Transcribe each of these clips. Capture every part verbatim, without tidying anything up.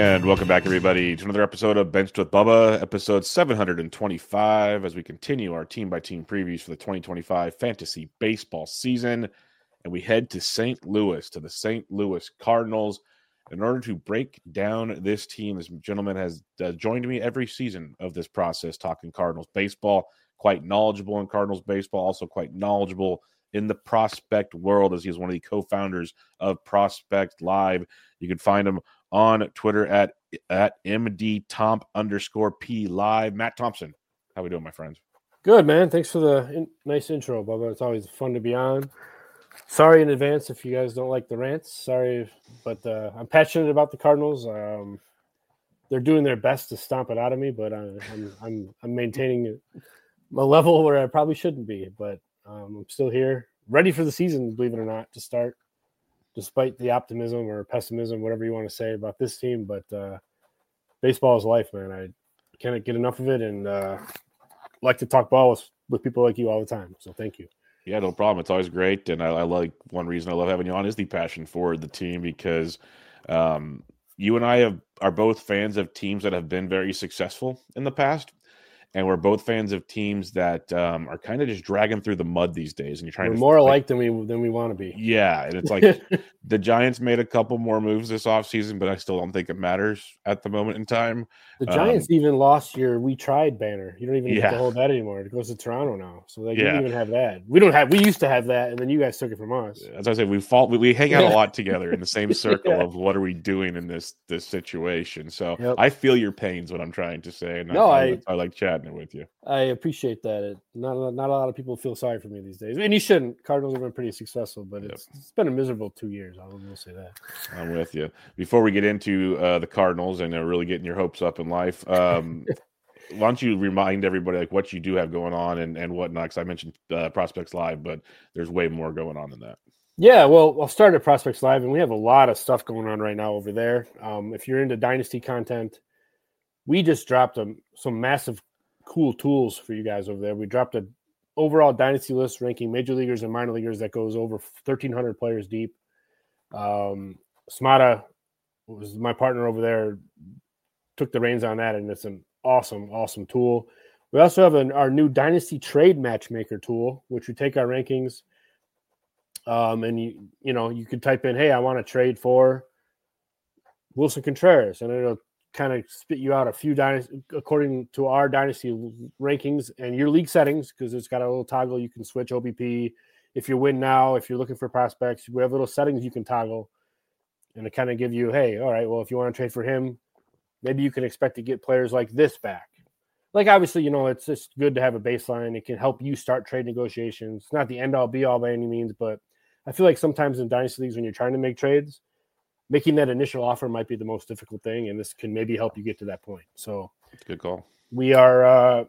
And welcome back, everybody, to another episode of Benched with Bubba, episode seven hundred twenty-five, as we continue our team-by-team previews for the twenty twenty-five fantasy baseball season. And we head to Saint Louis, to the Saint Louis Cardinals, in order to break down this team. This gentleman has uh, joined me every season of this process, talking Cardinals baseball, quite knowledgeable in Cardinals baseball, also quite knowledgeable in the prospect world, as he is one of the co-founders of Prospect Live. You can find him on Twitter at at mdtomp underscore p live. Matt Thompson, how we doing, my friends? Good, man. Thanks for the in- nice intro, Bubba. It's always fun to be on. Sorry in advance if you guys don't like the rants. Sorry, but uh, I'm passionate about the Cardinals. Um, they're doing their best to stomp it out of me, but uh, I'm I'm I'm maintaining a level where I probably shouldn't be. But um, I'm still here, ready for the season, believe it or not, to start. Despite the optimism or pessimism, whatever you want to say about this team. But uh, baseball is life, man. I can't get enough of it, and uh, like to talk ball with, with people like you all the time. So thank you. Yeah, no problem. It's always great. And I, I like one reason I love having you on is the passion for the team, because um, you and I have are both fans of teams that have been very successful in the past. And we're both fans of teams that um, are kind of just dragging through the mud these days. And you're trying we're to more like, alike than we than we want to be. Yeah, and it's like the Giants made a couple more moves this offseason, but I still don't think it matters at the moment in time. The Giants um, even lost your "We Tried" banner. You don't even yeah. get to hold that anymore. It goes to Toronto now, so like, yeah. you don't even have that. We don't have. We used to have that, and then you guys took it from us. As I say, we fall. We hang out a lot together in the same circle yeah. of what are we doing in this this situation. So yep. I feel your pains. What I'm trying to say. And no, I, I, I like chatting it with you. I appreciate that. It, not not a lot of people feel sorry for me these days, and you shouldn't. Cardinals have been pretty successful, but it's, yep. it's been a miserable two years. I will say that. I'm with you. Before we get into uh, the Cardinals and uh, really getting your hopes up in life, um, why don't you remind everybody like what you do have going on and, and whatnot? Because I mentioned uh, Prospects Live, but there's way more going on than that. Yeah, well, I'll start at Prospects Live, and we have a lot of stuff going on right now over there. Um, if you're into Dynasty content, we just dropped a, some massive cool tools for you guys over there. We dropped a overall Dynasty list ranking major leaguers and minor leaguers that goes over thirteen hundred players deep. Um, Smata was my partner over there, took the reins on that, and it's an awesome, awesome tool. We also have an, our new Dynasty Trade Matchmaker tool, which we take our rankings, um, and you you know you could type in, "Hey, I want to trade for Wilson Contreras," and it'll kind of spit you out a few dynasty according to our Dynasty rankings and your league settings, because it's got a little toggle you can switch O B P. If you win now, if you're looking for prospects, we have little settings you can toggle. And to kind of give you, hey, all right, well, if you want to trade for him, maybe you can expect to get players like this back. Like, obviously, you know, it's just good to have a baseline. It can help you start trade negotiations. It's not the end-all, be-all by any means, but I feel like sometimes in Dynasty leagues when you're trying to make trades, making that initial offer might be the most difficult thing, and this can maybe help you get to that point. So good call. We are, uh,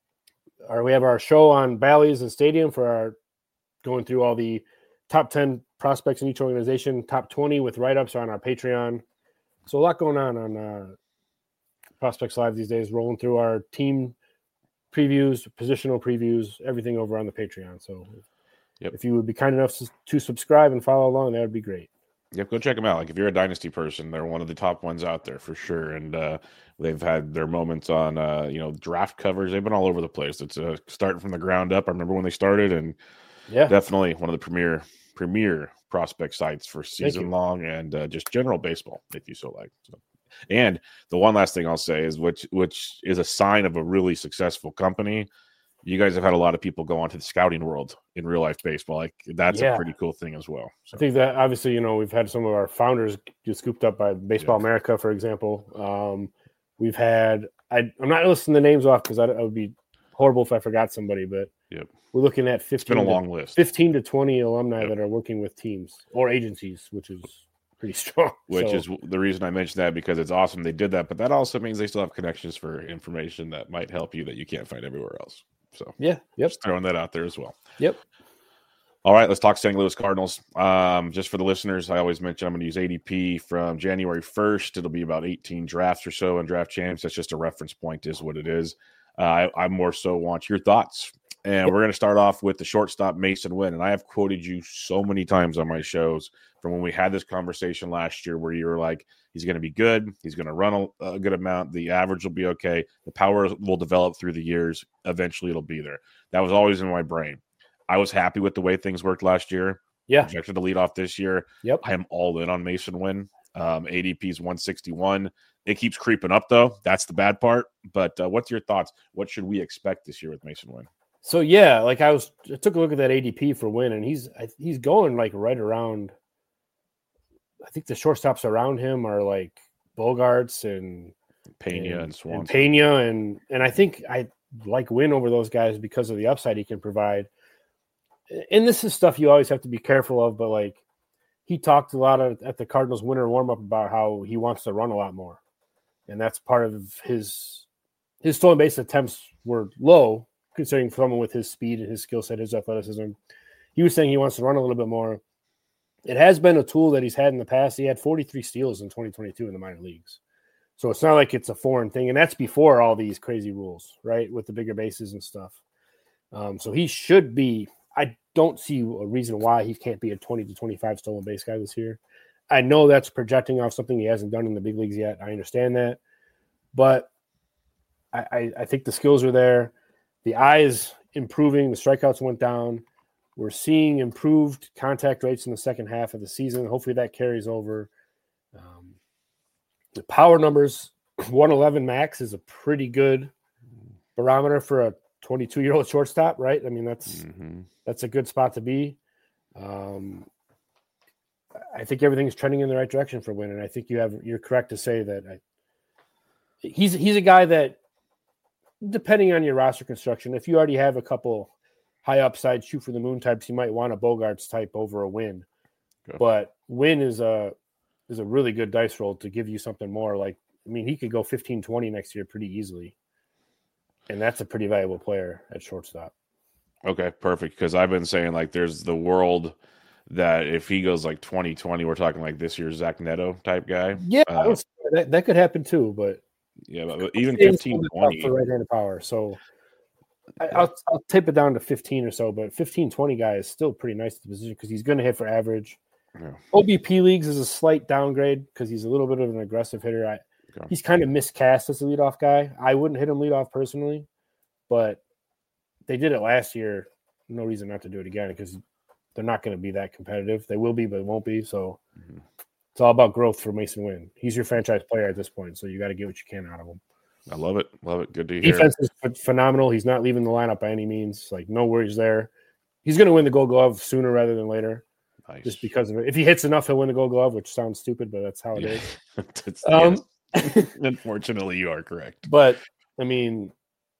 our, we have our show on Bally's and Stadium for our going through all the top ten prospects in each organization. Top twenty with write-ups are on our Patreon. So a lot going on on uh, Prospects Live these days, rolling through our team previews, positional previews, everything over on the Patreon. So yep. if you would be kind enough to subscribe and follow along, that would be great. Yep, go check them out. Like if you're a Dynasty person, they're one of the top ones out there for sure. And uh, they've had their moments on, uh, you know, draft covers. They've been all over the place. It's uh, starting from the ground up. I remember when they started, and yeah, definitely one of the premier premier prospect sites for season long and uh, just general baseball, if you so like. So. And the one last thing I'll say is, which which is a sign of a really successful company. You guys have had a lot of people go onto the scouting world in real life baseball. Like that's yeah. a pretty cool thing as well. So. I think that obviously, you know, we've had some of our founders get scooped up by Baseball yeah. America, for example. Um, we've had, I, I'm not listing the names off because I, I would be horrible if I forgot somebody, but yep. we're looking at fifteen, it's been a long to, list. fifteen to twenty alumni yep. that are working with teams or agencies, which is pretty strong. Which so, is the reason I mentioned that, because it's awesome they did that, but that also means they still have connections for information that might help you that you can't find everywhere else. So yeah, yep. just throwing that out there as well. Yep. All right, let's talk Saint Louis Cardinals. Um, just for the listeners, I always mention I'm going to use A D P from January first. It'll be about eighteen drafts or so in Draft Champs. That's just a reference point is what it is. Uh, I, I more so want your thoughts And yep. we're going to start off with the shortstop, Masyn Winn. And I have quoted you so many times on my shows from when we had this conversation last year where you were like, he's going to be good. He's going to run a, a good amount. The average will be okay. The power will develop through the years. Eventually, it'll be there. That was always in my brain. I was happy with the way things worked last year. Yeah. Projected to lead off this year. Yep. I am all in on Masyn Winn. Um, A D P is one sixty-one. It keeps creeping up, though. That's the bad part. But uh, what's your thoughts? What should we expect this year with Masyn Winn? So, yeah, like I was I took a look at that A D P for Winn, and he's he's going like right around. I think the shortstops around him are like Bogaerts and Pena and, and Swanson. And Pena, and and I think I like Winn over those guys because of the upside he can provide. And this is stuff you always have to be careful of, but like he talked a lot of, at the Cardinals winter warm-up about how he wants to run a lot more. And that's part of his his stolen base attempts were low, considering someone with his speed and his skill set, his athleticism. He was saying he wants to run a little bit more. It has been a tool that he's had in the past. He had forty-three steals in twenty twenty-two in the minor leagues. So it's not like it's a foreign thing. And that's before all these crazy rules, right, with the bigger bases and stuff. Um, so he should be – I don't see a reason why he can't be a twenty to twenty-five stolen base guy this year. I know that's projecting off something he hasn't done in the big leagues yet. I understand that. But I, I, I think the skills are there. The eye is improving. The strikeouts went down. We're seeing improved contact rates in the second half of the season. Hopefully that carries over. Um, the power numbers, one eleven max is a pretty good barometer for a twenty-two-year-old shortstop, right? I mean, that's mm-hmm. that's a good spot to be. Um, I think everything's trending in the right direction for Winn, and I think you have you're correct to say that I, he's he's a guy that, depending on your roster construction, if you already have a couple high upside shoot for the moon types, you might want a Bogaerts type over a Winn. Okay. But Winn is a is a really good dice roll to give you something more. Like, I mean, he could go fifteen twenty next year pretty easily. And that's a pretty valuable player at shortstop. Okay, perfect. Because I've been saying, like, there's the world that if he goes like twenty twenty, we're talking like this year's Zach Neto type guy. Yeah, uh, that, that could happen too. But yeah, but, but even fifteen twenty for right-handed power. So I, I'll I'll tape it down to fifteen or so. But fifteen twenty guy is still pretty nice at the position because he's going to hit for average. Yeah. O B P leagues is a slight downgrade because he's a little bit of an aggressive hitter. I, okay. He's kind of miscast as a leadoff guy. I wouldn't hit him leadoff personally, but they did it last year. No reason not to do it again because they're not going to be that competitive. They will be, but it won't be. So mm-hmm. it's all about growth for Masyn Winn. He's your franchise player at this point, so you got to get what you can out of him. I love it. Love it. Good to hear. Defense is phenomenal. He's not leaving the lineup by any means. Like, no worries there. He's going to win the Gold Glove sooner rather than later. Nice. Just because of it. If he hits enough, he'll win the Gold Glove, which sounds stupid, but that's how it yeah. is. um, Unfortunately, you are correct. But, I mean,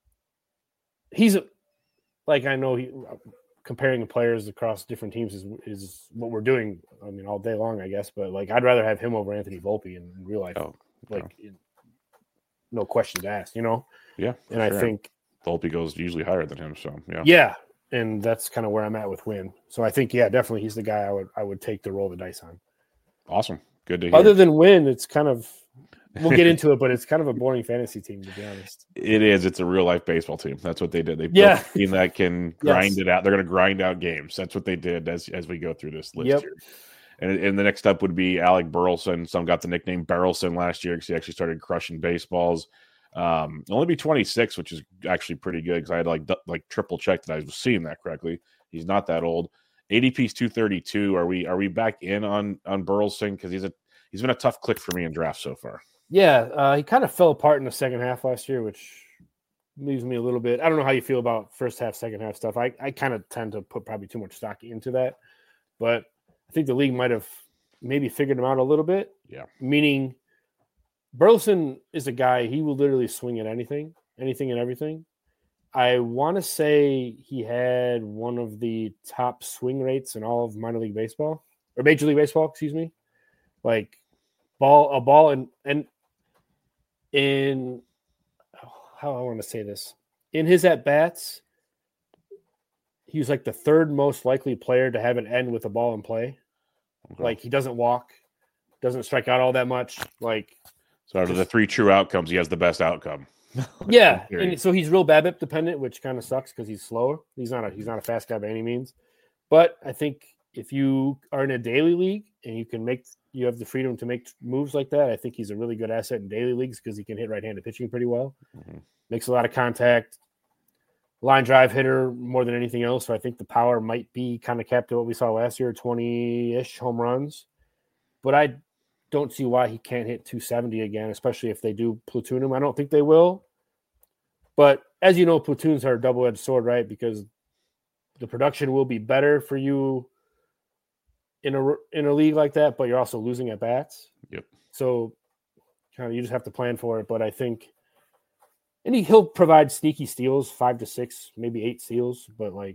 he's like, I know he comparing the players across different teams is is what we're doing, I mean, all day long, I guess. But, like, I'd rather have him over Anthony Volpe in, in real life. Oh, like, no. no questions asked, you know? Yeah. And sure. I think Volpe goes usually higher than him, so, yeah. Yeah. And that's kind of where I'm at with Winn. So I think, yeah, definitely he's the guy I would I would take to roll the dice on. Awesome. Good to hear. Other than Winn, it's kind of we'll get into it, but it's kind of a boring fantasy team, to be honest. It is. It's a real life baseball team. That's what they did. They built yeah. a team that can grind yes. it out. They're going to grind out games. That's what they did as as we go through this list yep. here. And, and the next up would be Alec Burleson. Some got the nickname Barrelson last year because he actually started crushing baseballs. Um, only be twenty-six, which is actually pretty good because I had like like triple check that I was seeing that correctly. He's not that old. A D P's two thirty-two. Are we are we back in on on Burleson because he's a he's been a tough click for me in drafts so far. Yeah, uh, he kind of fell apart in the second half last year, which leaves me a little bit. I don't know how you feel about first half, second half stuff. I I kind of tend to put probably too much stock into that, but I think the league might have maybe figured him out a little bit. Yeah, meaning. Burleson is a guy, he will literally swing at anything, anything and everything. I want to say he had one of the top swing rates in all of minor league baseball, or Major League Baseball, excuse me. Like, ball, a ball, and, and in, oh, how I want to say this, in his at-bats, he was like the third most likely player to have an end with a ball in play. Okay. Like, he doesn't walk, doesn't strike out all that much, like... So out of the three true outcomes, he has the best outcome. Yeah, and so he's real BABIP dependent, which kind of sucks because he's slower. He's not a he's not a fast guy by any means. But I think if you are in a daily league and you can make you have the freedom to make moves like that, I think he's a really good asset in daily leagues because he can hit right-handed pitching pretty well. Mm-hmm. Makes a lot of contact. Line drive hitter more than anything else. So I think the power might be kind of capped to what we saw last year, twenty-ish home runs. But I don't see why he can't hit two seventy again, especially if they do platoon him. I don't think they will. But as you know, platoons are a double-edged sword, right? Because the production will be better for you in a in a league like that, but you're also losing at bats. Yep. So kind of you just have to plan for it. But I think and he, he'll provide sneaky steals, five to six, maybe eight steals. But like,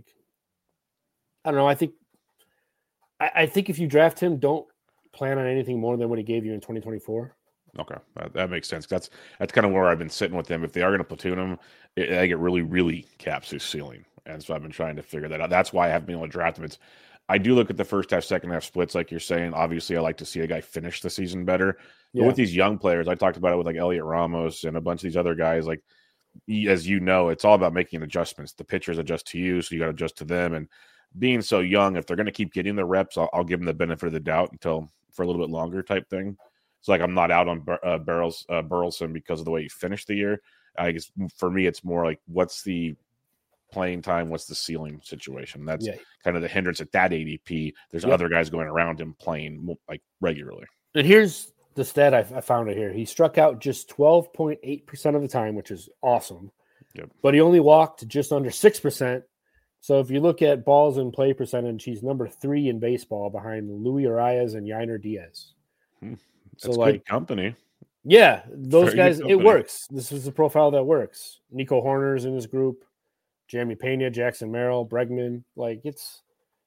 I don't know. I think, I, I think if you draft him, don't plan on anything more than what he gave you in twenty twenty-four. Okay, that, that makes sense. That's that's kind of where I've been sitting with him. If they are going to platoon him, it, I get really, really caps his ceiling, and so I've been trying to figure that out. That's why I haven't been able to draft him. It's I do look at the first half, second half splits, like you're saying. Obviously, I like to see a guy finish the season better. But yeah. With these young players, I talked about it with like Elliot Ramos and a bunch of these other guys. Like, as you know, it's all about making adjustments. The pitchers adjust to you, so you got to adjust to them. And being so young, if they're going to keep getting the reps, I'll, I'll give them the benefit of the doubt until for a little bit longer type thing. So like I'm not out on uh, Barrels uh, Burleson because of the way he finished the year. I guess for me, it's more like what's the playing time, what's the ceiling situation. That's yeah. kind of the hindrance at that A D P. There's yep. other guys going around him playing like regularly. And here's the stat I, I found it here. He struck out just twelve point eight percent of the time, which is awesome. Yep. But he only walked just under six percent. So if you look at balls in play percentage, he's number three in baseball behind Louis Arias and Yainer Diaz. Hmm. That's so like good company. Yeah, those Very guys, it works. This is the profile that works. Nico Horner's in this group. Jeremy Pena, Jackson Merrill, Bregman. Like it's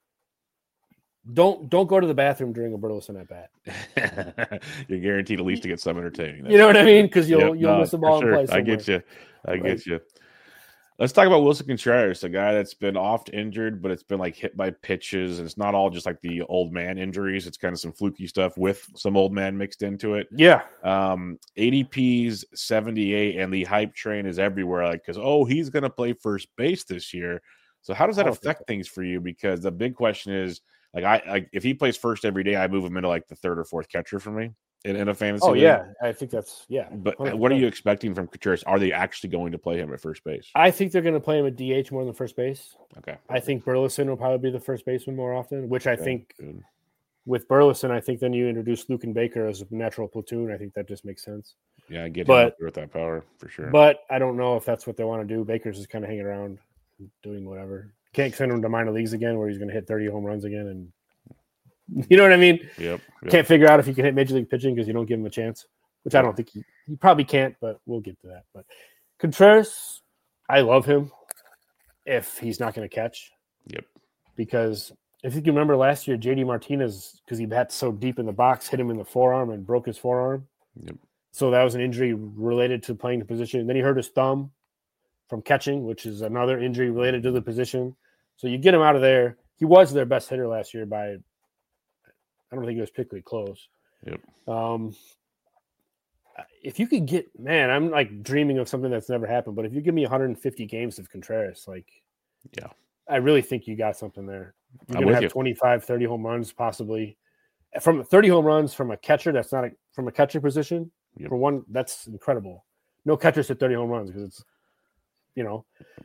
don't don't go to the bathroom during a Burleson at bat. You're guaranteed at least to get some entertaining. You know what I mean? Because you'll yep, you'll no, miss the ball sure. and play somewhere. I get you. I right. get you. Let's talk about Wilson Contreras, a guy that's been oft injured, but it's been like hit by pitches, and it's not all just like the old man injuries. It's kind of some fluky stuff with some old man mixed into it. Yeah. Um, A D P's seventy-eight, and the hype train is everywhere. Like, because oh, he's going to play first base this year. So how does that affect things for you? Because the big question is, like, I, I if he plays first every day, I move him into like the third or fourth catcher for me. In, in a fantasy oh league. Yeah, I think that's yeah. But one hundred percent. What are you expecting from Contreras? Are they actually going to play him at first base? I think they're going to play him at D H more than first base. Okay. I think Burleson will probably be the first baseman more often, which I okay. think Good. With Burleson, I think then you introduce Luken Baker as a natural platoon. I think that just makes sense. Yeah, I get but, him with that power for sure. But I don't know if that's what they want to do. Baker's just kind of hanging around doing whatever. Can't send him to minor leagues again where he's going to hit thirty home runs again and you know what I mean? Yep, yep. Can't figure out if he can hit major league pitching because you don't give him a chance, which I don't think he, he probably can't, but we'll get to that. But Contreras, I love him if he's not going to catch. Yep. Because if you can remember last year, J D Martinez, because he bat so deep in the box, hit him in the forearm and broke his forearm. Yep. So that was an injury related to playing the position. Then he hurt his thumb from catching, which is another injury related to the position. So you get him out of there. He was their best hitter last year by – I don't think it was particularly close. Yep. Um, if you could get, man, I'm like dreaming of something that's never happened, but if you give me one hundred fifty games of Contreras, like, yeah, I really think you got something there. You're I'm going to have you. twenty-five, thirty home runs, possibly from thirty home runs from a catcher. That's not a, from a catcher position yep. for one. That's incredible. No catchers hit thirty home runs because it's, you know,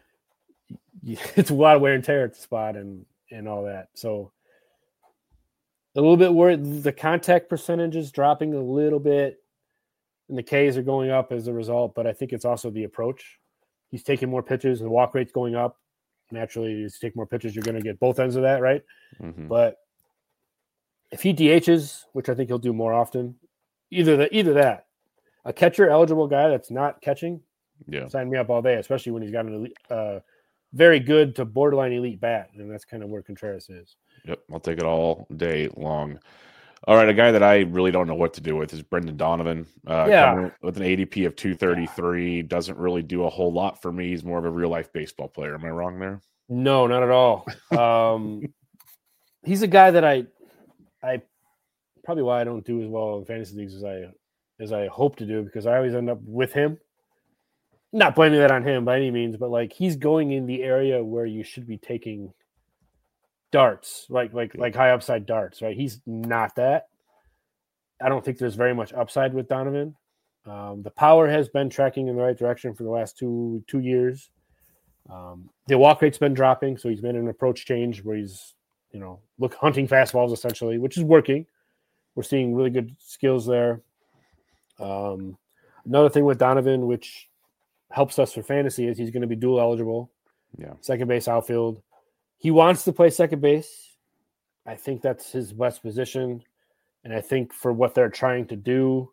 it's a lot of wear and tear at the spot and, and all that. So, a little bit worried. The contact percentage is dropping a little bit, and the Ks are going up as a result. But I think it's also the approach. He's taking more pitches, and the walk rate's going up. Naturally, as you take more pitches, you're going to get both ends of that, right? Mm-hmm. But if he D Hs, which I think he'll do more often, either the, either that, a catcher eligible guy that's not catching, yeah, sign me up all day. Especially when he's got an elite, uh, very good to borderline elite bat, and that's kind of where Contreras is. Yep, I'll take it all day long. All right, a guy that I really don't know what to do with is Brendan Donovan. Uh, yeah. With an A D P of two thirty-three, doesn't really do a whole lot for me. He's more of a real-life baseball player. Am I wrong there? No, not at all. Um, he's a guy that I, I probably why I don't do as well in fantasy leagues as I as I hope to do because I always end up with him. not blaming that on him by any means, but like he's going in the area where you should be taking darts, like like Yeah. like high upside darts, right? He's not that. I don't think there's very much upside with Donovan. Um, the power has been tracking in the right direction for the last two two years. Um, the walk rate's been dropping, so he's made an approach change where he's, you know, look hunting fastballs essentially, which is working. We're seeing really good skills there. Um, another thing with Donovan, which helps us for fantasy, is he's going to be dual eligible. Yeah. Second base, outfield. He wants to play second base. I think that's his best position. And I think for what they're trying to do,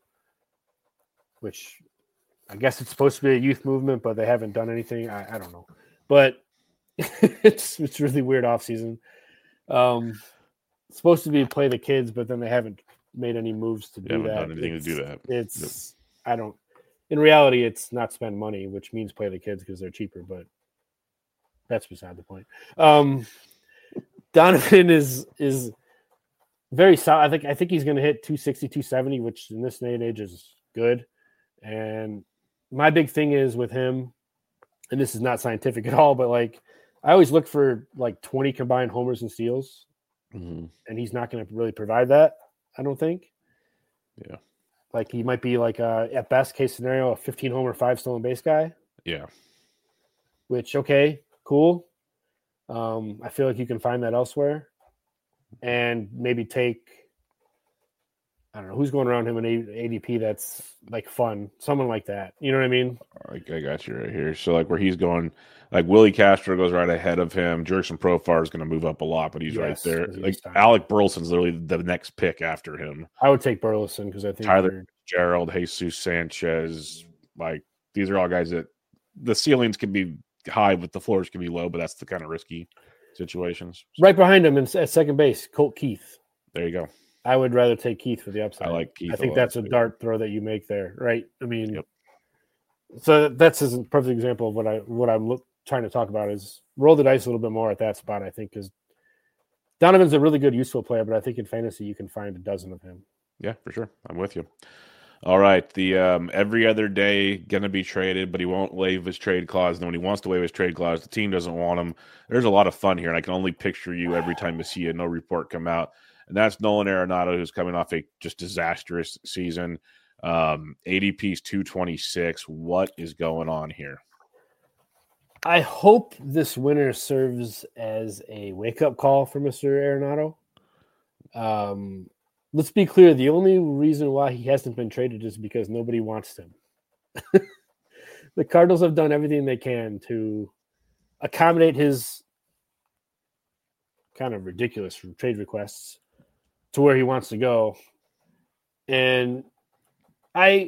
which I guess it's supposed to be a youth movement, but they haven't done anything. I, I don't know. But it's it's really weird offseason. Um, it's supposed to be play the kids, but then they haven't made any moves to They do haven't that. done anything it's, to do that. It's I don't. In reality, it's not spend money, which means play the kids because they're cheaper. But that's beside the point. Um, Donovan is is very solid. I think I think he's going to hit two sixty, two seventy, which in this day and age is good. And my big thing is with him, and this is not scientific at all, but like I always look for like twenty combined homers and steals, Mm-hmm. and he's not going to really provide that, I don't think. Yeah. Like he might be like a, at best case scenario, a fifteen homer, five stolen base guy, Yeah. which, okay, cool. Um, I feel like you can find that elsewhere and maybe take, I don't know, who's going around him in A D P that's like fun, someone like that. You know what I mean? I, I got you right here. So like where he's going, like Willie Castro goes right ahead of him. Jurickson Profar is going to move up a lot, but he's Yes, right there. 'cause he's Like time. Alec Burleson's literally the next pick after him. I would take Burleson because I think Tyler you're- Gerald, Jesus Sanchez, like these are all guys that the ceilings can be high, but the floors can be low. But that's the kind of risky situations. right behind him in, at second base, Colt Keith. There you go. I would rather take Keith for the upside. I like Keith. I think lot, that's a too. dart throw that you make there, right? I mean, Yep. so that's a perfect example of what I what I'm look, trying to talk about is roll the dice a little bit more at that spot. I think because Donovan's a really good, useful player, but I think in fantasy you can find a dozen of him. Yeah, for sure. I'm with you. All right. The um, every other day going to be traded, but he won't waive his trade clause. And when he wants to waive his trade clause, the team doesn't want him. There's a lot of fun here, and I can only picture you every time you see a no report come out. And that's Nolan Arenado, who's coming off a just disastrous season. Um, A D P's two twenty-six. What is going on here? I hope this winter serves as a wake-up call for Mister Arenado. Um, let's be clear. The only reason why he hasn't been traded is because nobody wants him. The Cardinals have done everything they can to accommodate his kind of ridiculous trade requests to where he wants to go. And I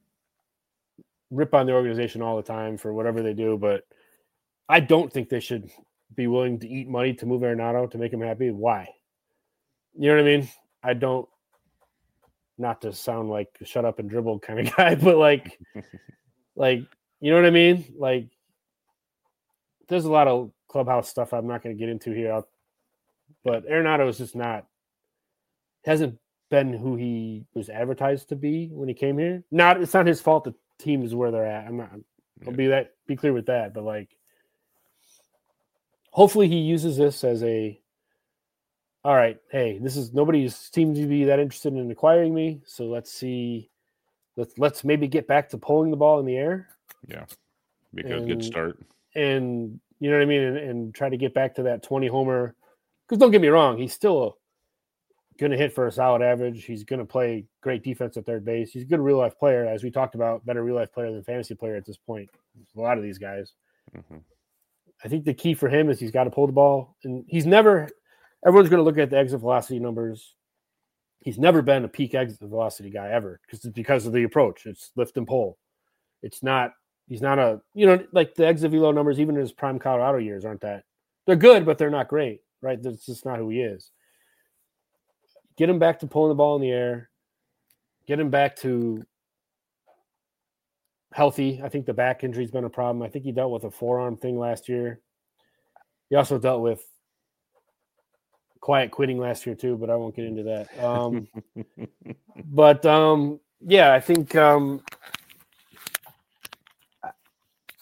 rip on the organization all the time for whatever they do, but I don't think they should be willing to eat money to move Arenado to make him happy. Why? You know what I mean? I don't, not to sound like a shut up and dribble kind of guy, but like, like, you know what I mean? Like, there's a lot of clubhouse stuff I'm not going to get into here, but Arenado is just not, hasn't been who he was advertised to be when he came here. Not, it's not his fault the team is where they're at. I'm not, I'll be that, be clear with that, but like, hopefully he uses this as a, all right, hey, this is nobody's seems to be that interested in acquiring me. So let's see. Let's let's maybe get back to pulling the ball in the air. Yeah. Be a and, good start. And you know what I mean? And, and try to get back to that twenty homer. Because don't get me wrong, he's still going to hit for a solid average. He's going to play great defense at third base. He's a good real life player, as we talked about, better real life player than fantasy player at this point. A lot of these guys. Mm-hmm. I think the key for him is he's got to pull the ball. And he's never, everyone's going to look at the exit velocity numbers. He's never been a peak exit velocity guy ever because it's because of the approach. It's lift and pull. It's not, he's not a, you know, like the exit velo numbers, even in his prime Colorado years, aren't that? They're good, but they're not great, right? That's just not who he is. Get him back to pulling the ball in the air. Get him back to healthy. I think the back injury's been a problem. I think he dealt with a forearm thing last year. He also dealt with quiet quitting last year too, but I won't get into that. Um, but um, yeah, I think um,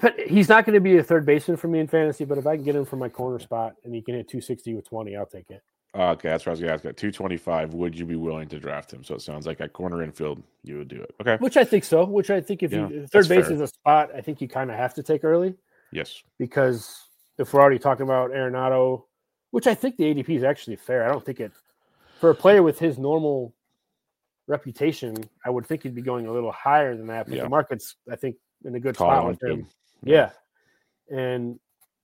depend, he's not going to be a third baseman for me in fantasy, but if I can get him from my corner spot and he can hit two sixty with twenty, I'll take it. Okay, that's what I was going to ask. At two twenty-five, would you be willing to draft him? So it sounds like at corner infield, you would do it. Okay. Which I think so. Which I think if Yeah, you third base fair. is a spot, I think you kind of have to take early. Yes. Because if we're already talking about Arenado, which I think the A D P is actually fair. I don't think it for a player with his normal reputation, I would think he'd be going a little higher than that. But Yeah. the market's, I think, in a good Call spot on with him. him. Yeah. And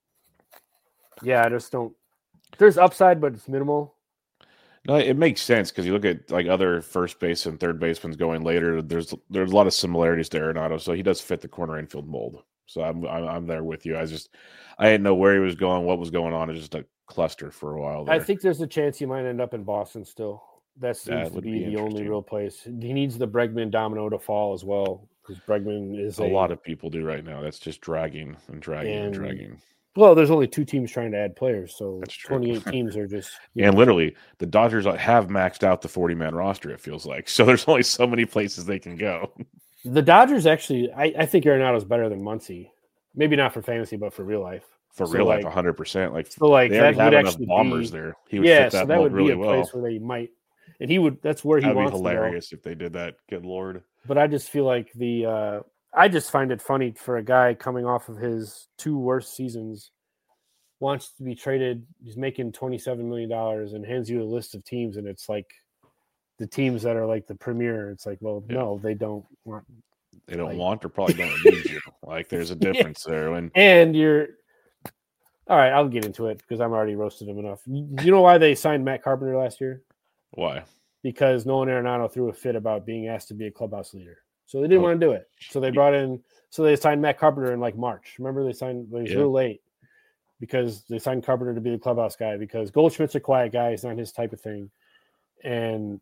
yeah, I just don't. There's upside, but it's minimal. No, it makes sense because you look at like other first base and third basemen going later. There's there's a lot of similarities to Arenado, so he does fit the corner infield mold. So I'm I'm, I'm there with you. I just I didn't know where he was going, what was going on. It's just a cluster for a while there. I think there's a chance he might end up in Boston still. That seems That to would be, be the only interesting. real place. He needs the Bregman domino to fall as well because Bregman is a, a, lot of people do right now. That's just dragging and dragging and, And- dragging. Well, there's only two teams trying to add players, so That's true. twenty-eight teams are just you And know, literally, the Dodgers have maxed out the forty-man roster, it feels like. So there's only so many places they can go. the Dodgers. Actually, I, I think Arenado's better than Muncy. Maybe not for fantasy, but for real life. For So, real life, like- one hundred percent. Like, So like they that already would have enough actually bombers be, there. He would yeah, fit that so that mold would really be a well. place where they might, and he would. That's where he That'd be wants to go. hilarious if they did that. Good Lord. But I just feel like the uh, I just find it funny for a guy coming off of his two worst seasons, wants to be traded. He's making twenty-seven million dollars and hands you a list of teams, and it's like the teams that are like the premier. It's like, well, Yeah. no, they don't want. They don't Like- want or probably don't need you. Like, there's a Yeah. difference there. And And you're all right. I'll get into it because I'm already roasted him enough. You know why they signed Matt Carpenter last year? why? Because Nolan Arenado threw a fit about being asked to be a clubhouse leader. So they didn't Oh. want to do it. So they brought in, so they signed Matt Carpenter in like March. Remember they signed, it was Yeah. real late because they signed Carpenter to be the clubhouse guy because Goldschmidt's a quiet guy. He's not his type of thing. And,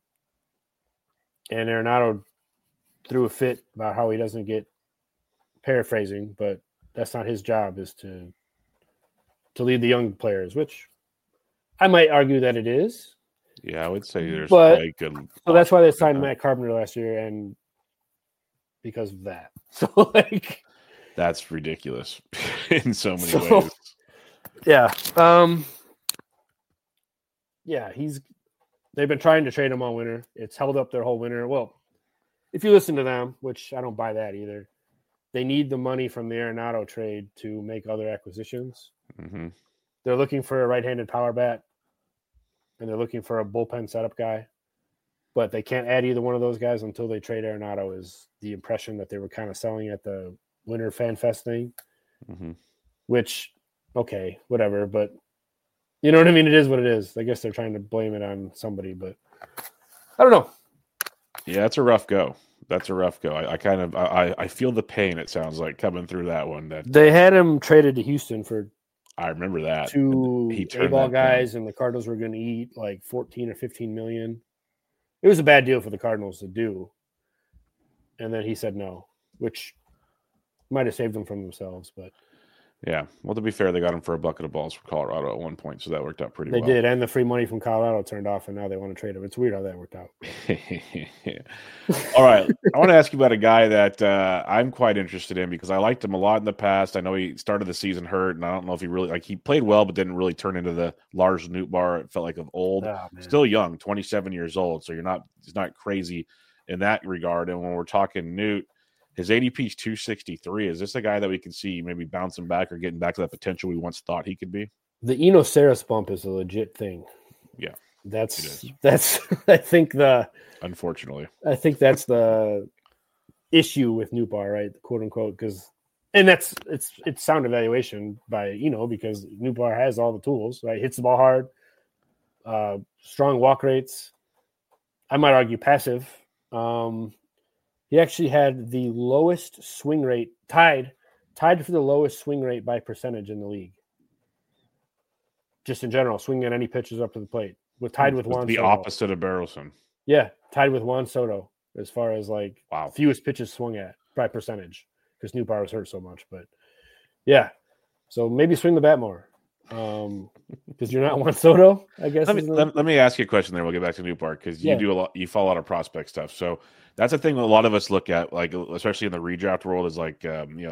and Arenado threw a fit about how he doesn't get paraphrasing, but that's not his job is to, to lead the young players, which I might argue that it is. Yeah, I would say there's But- probably good. So that's why they options signed right now. Matt Carpenter last year, and because of that. So like, That's ridiculous in so many So- ways. yeah, um, yeah, he's. They've been trying to trade him all winter. It's held up their whole winter. Well, if you listen to them, which I don't buy that either, they need the money from the Arenado trade to make other acquisitions. hmm They're looking for a right-handed power bat, and they're looking for a bullpen setup guy. But they can't add either one of those guys until they trade Arenado. Is the impression that they were kind of selling at the Winter Fan Fest thing, hmm which, okay, whatever. But you know what I mean? It is what it is. I guess they're trying to blame it on somebody, but I don't know. Yeah, that's a rough go. That's a rough go. I, I kind of I, I feel the pain. It sounds like coming through that one. That They had him traded to Houston for I remember that. two he turned A-ball that down. guys, and the Cardinals were going to eat like fourteen or fifteen million. It was a bad deal for the Cardinals to do. And then he said no, which might have saved them from themselves, but Yeah. Well, to be fair, they got him for a bucket of balls from Colorado at one point, so that worked out pretty they well. did. And the free money from Colorado turned off, and now they want to trade him. It's weird how that worked out. All right. I want to ask you about a guy that uh, I'm quite interested in because I liked him a lot in the past. I know he started the season hurt, and I don't know if he really like he played well, but didn't really turn into the Lars Nootbaar. It felt like of old. Oh, man. Still young, twenty-seven years old. So you're not he's not crazy in that regard. And when we're talking Newt, his A D P is two sixty-three. Is this a guy that we can see maybe bouncing back or getting back to that potential we once thought he could be? The Eno Saris bump is a legit thing. Yeah, it That's is. that's I think the Unfortunately. I think that's the issue with Nootbaar, right? Quote unquote, because and that's it's it's sound evaluation by you know because Nootbaar has all the tools, right? Hits the ball hard, uh, strong walk rates. I might argue passive. Um, he actually had the lowest swing rate, tied tied for the lowest swing rate by percentage in the league. Just in general, swinging at any pitches up to the plate. With tied with It's Juan the Soto. opposite of Barrelson. Yeah, tied with Juan Soto as far as like Wow. fewest pitches swung at by percentage because Nootbaar was hurt so much. But yeah, so maybe swing the bat more um, because you're not Juan Soto, I guess. Let me, isn't it? let, let me ask you a question there. We'll get back to Newpark because you Yeah. do a lot. You follow a lot of prospect stuff. So that's a thing that a lot of us look at, like especially in the redraft world, is like um, you know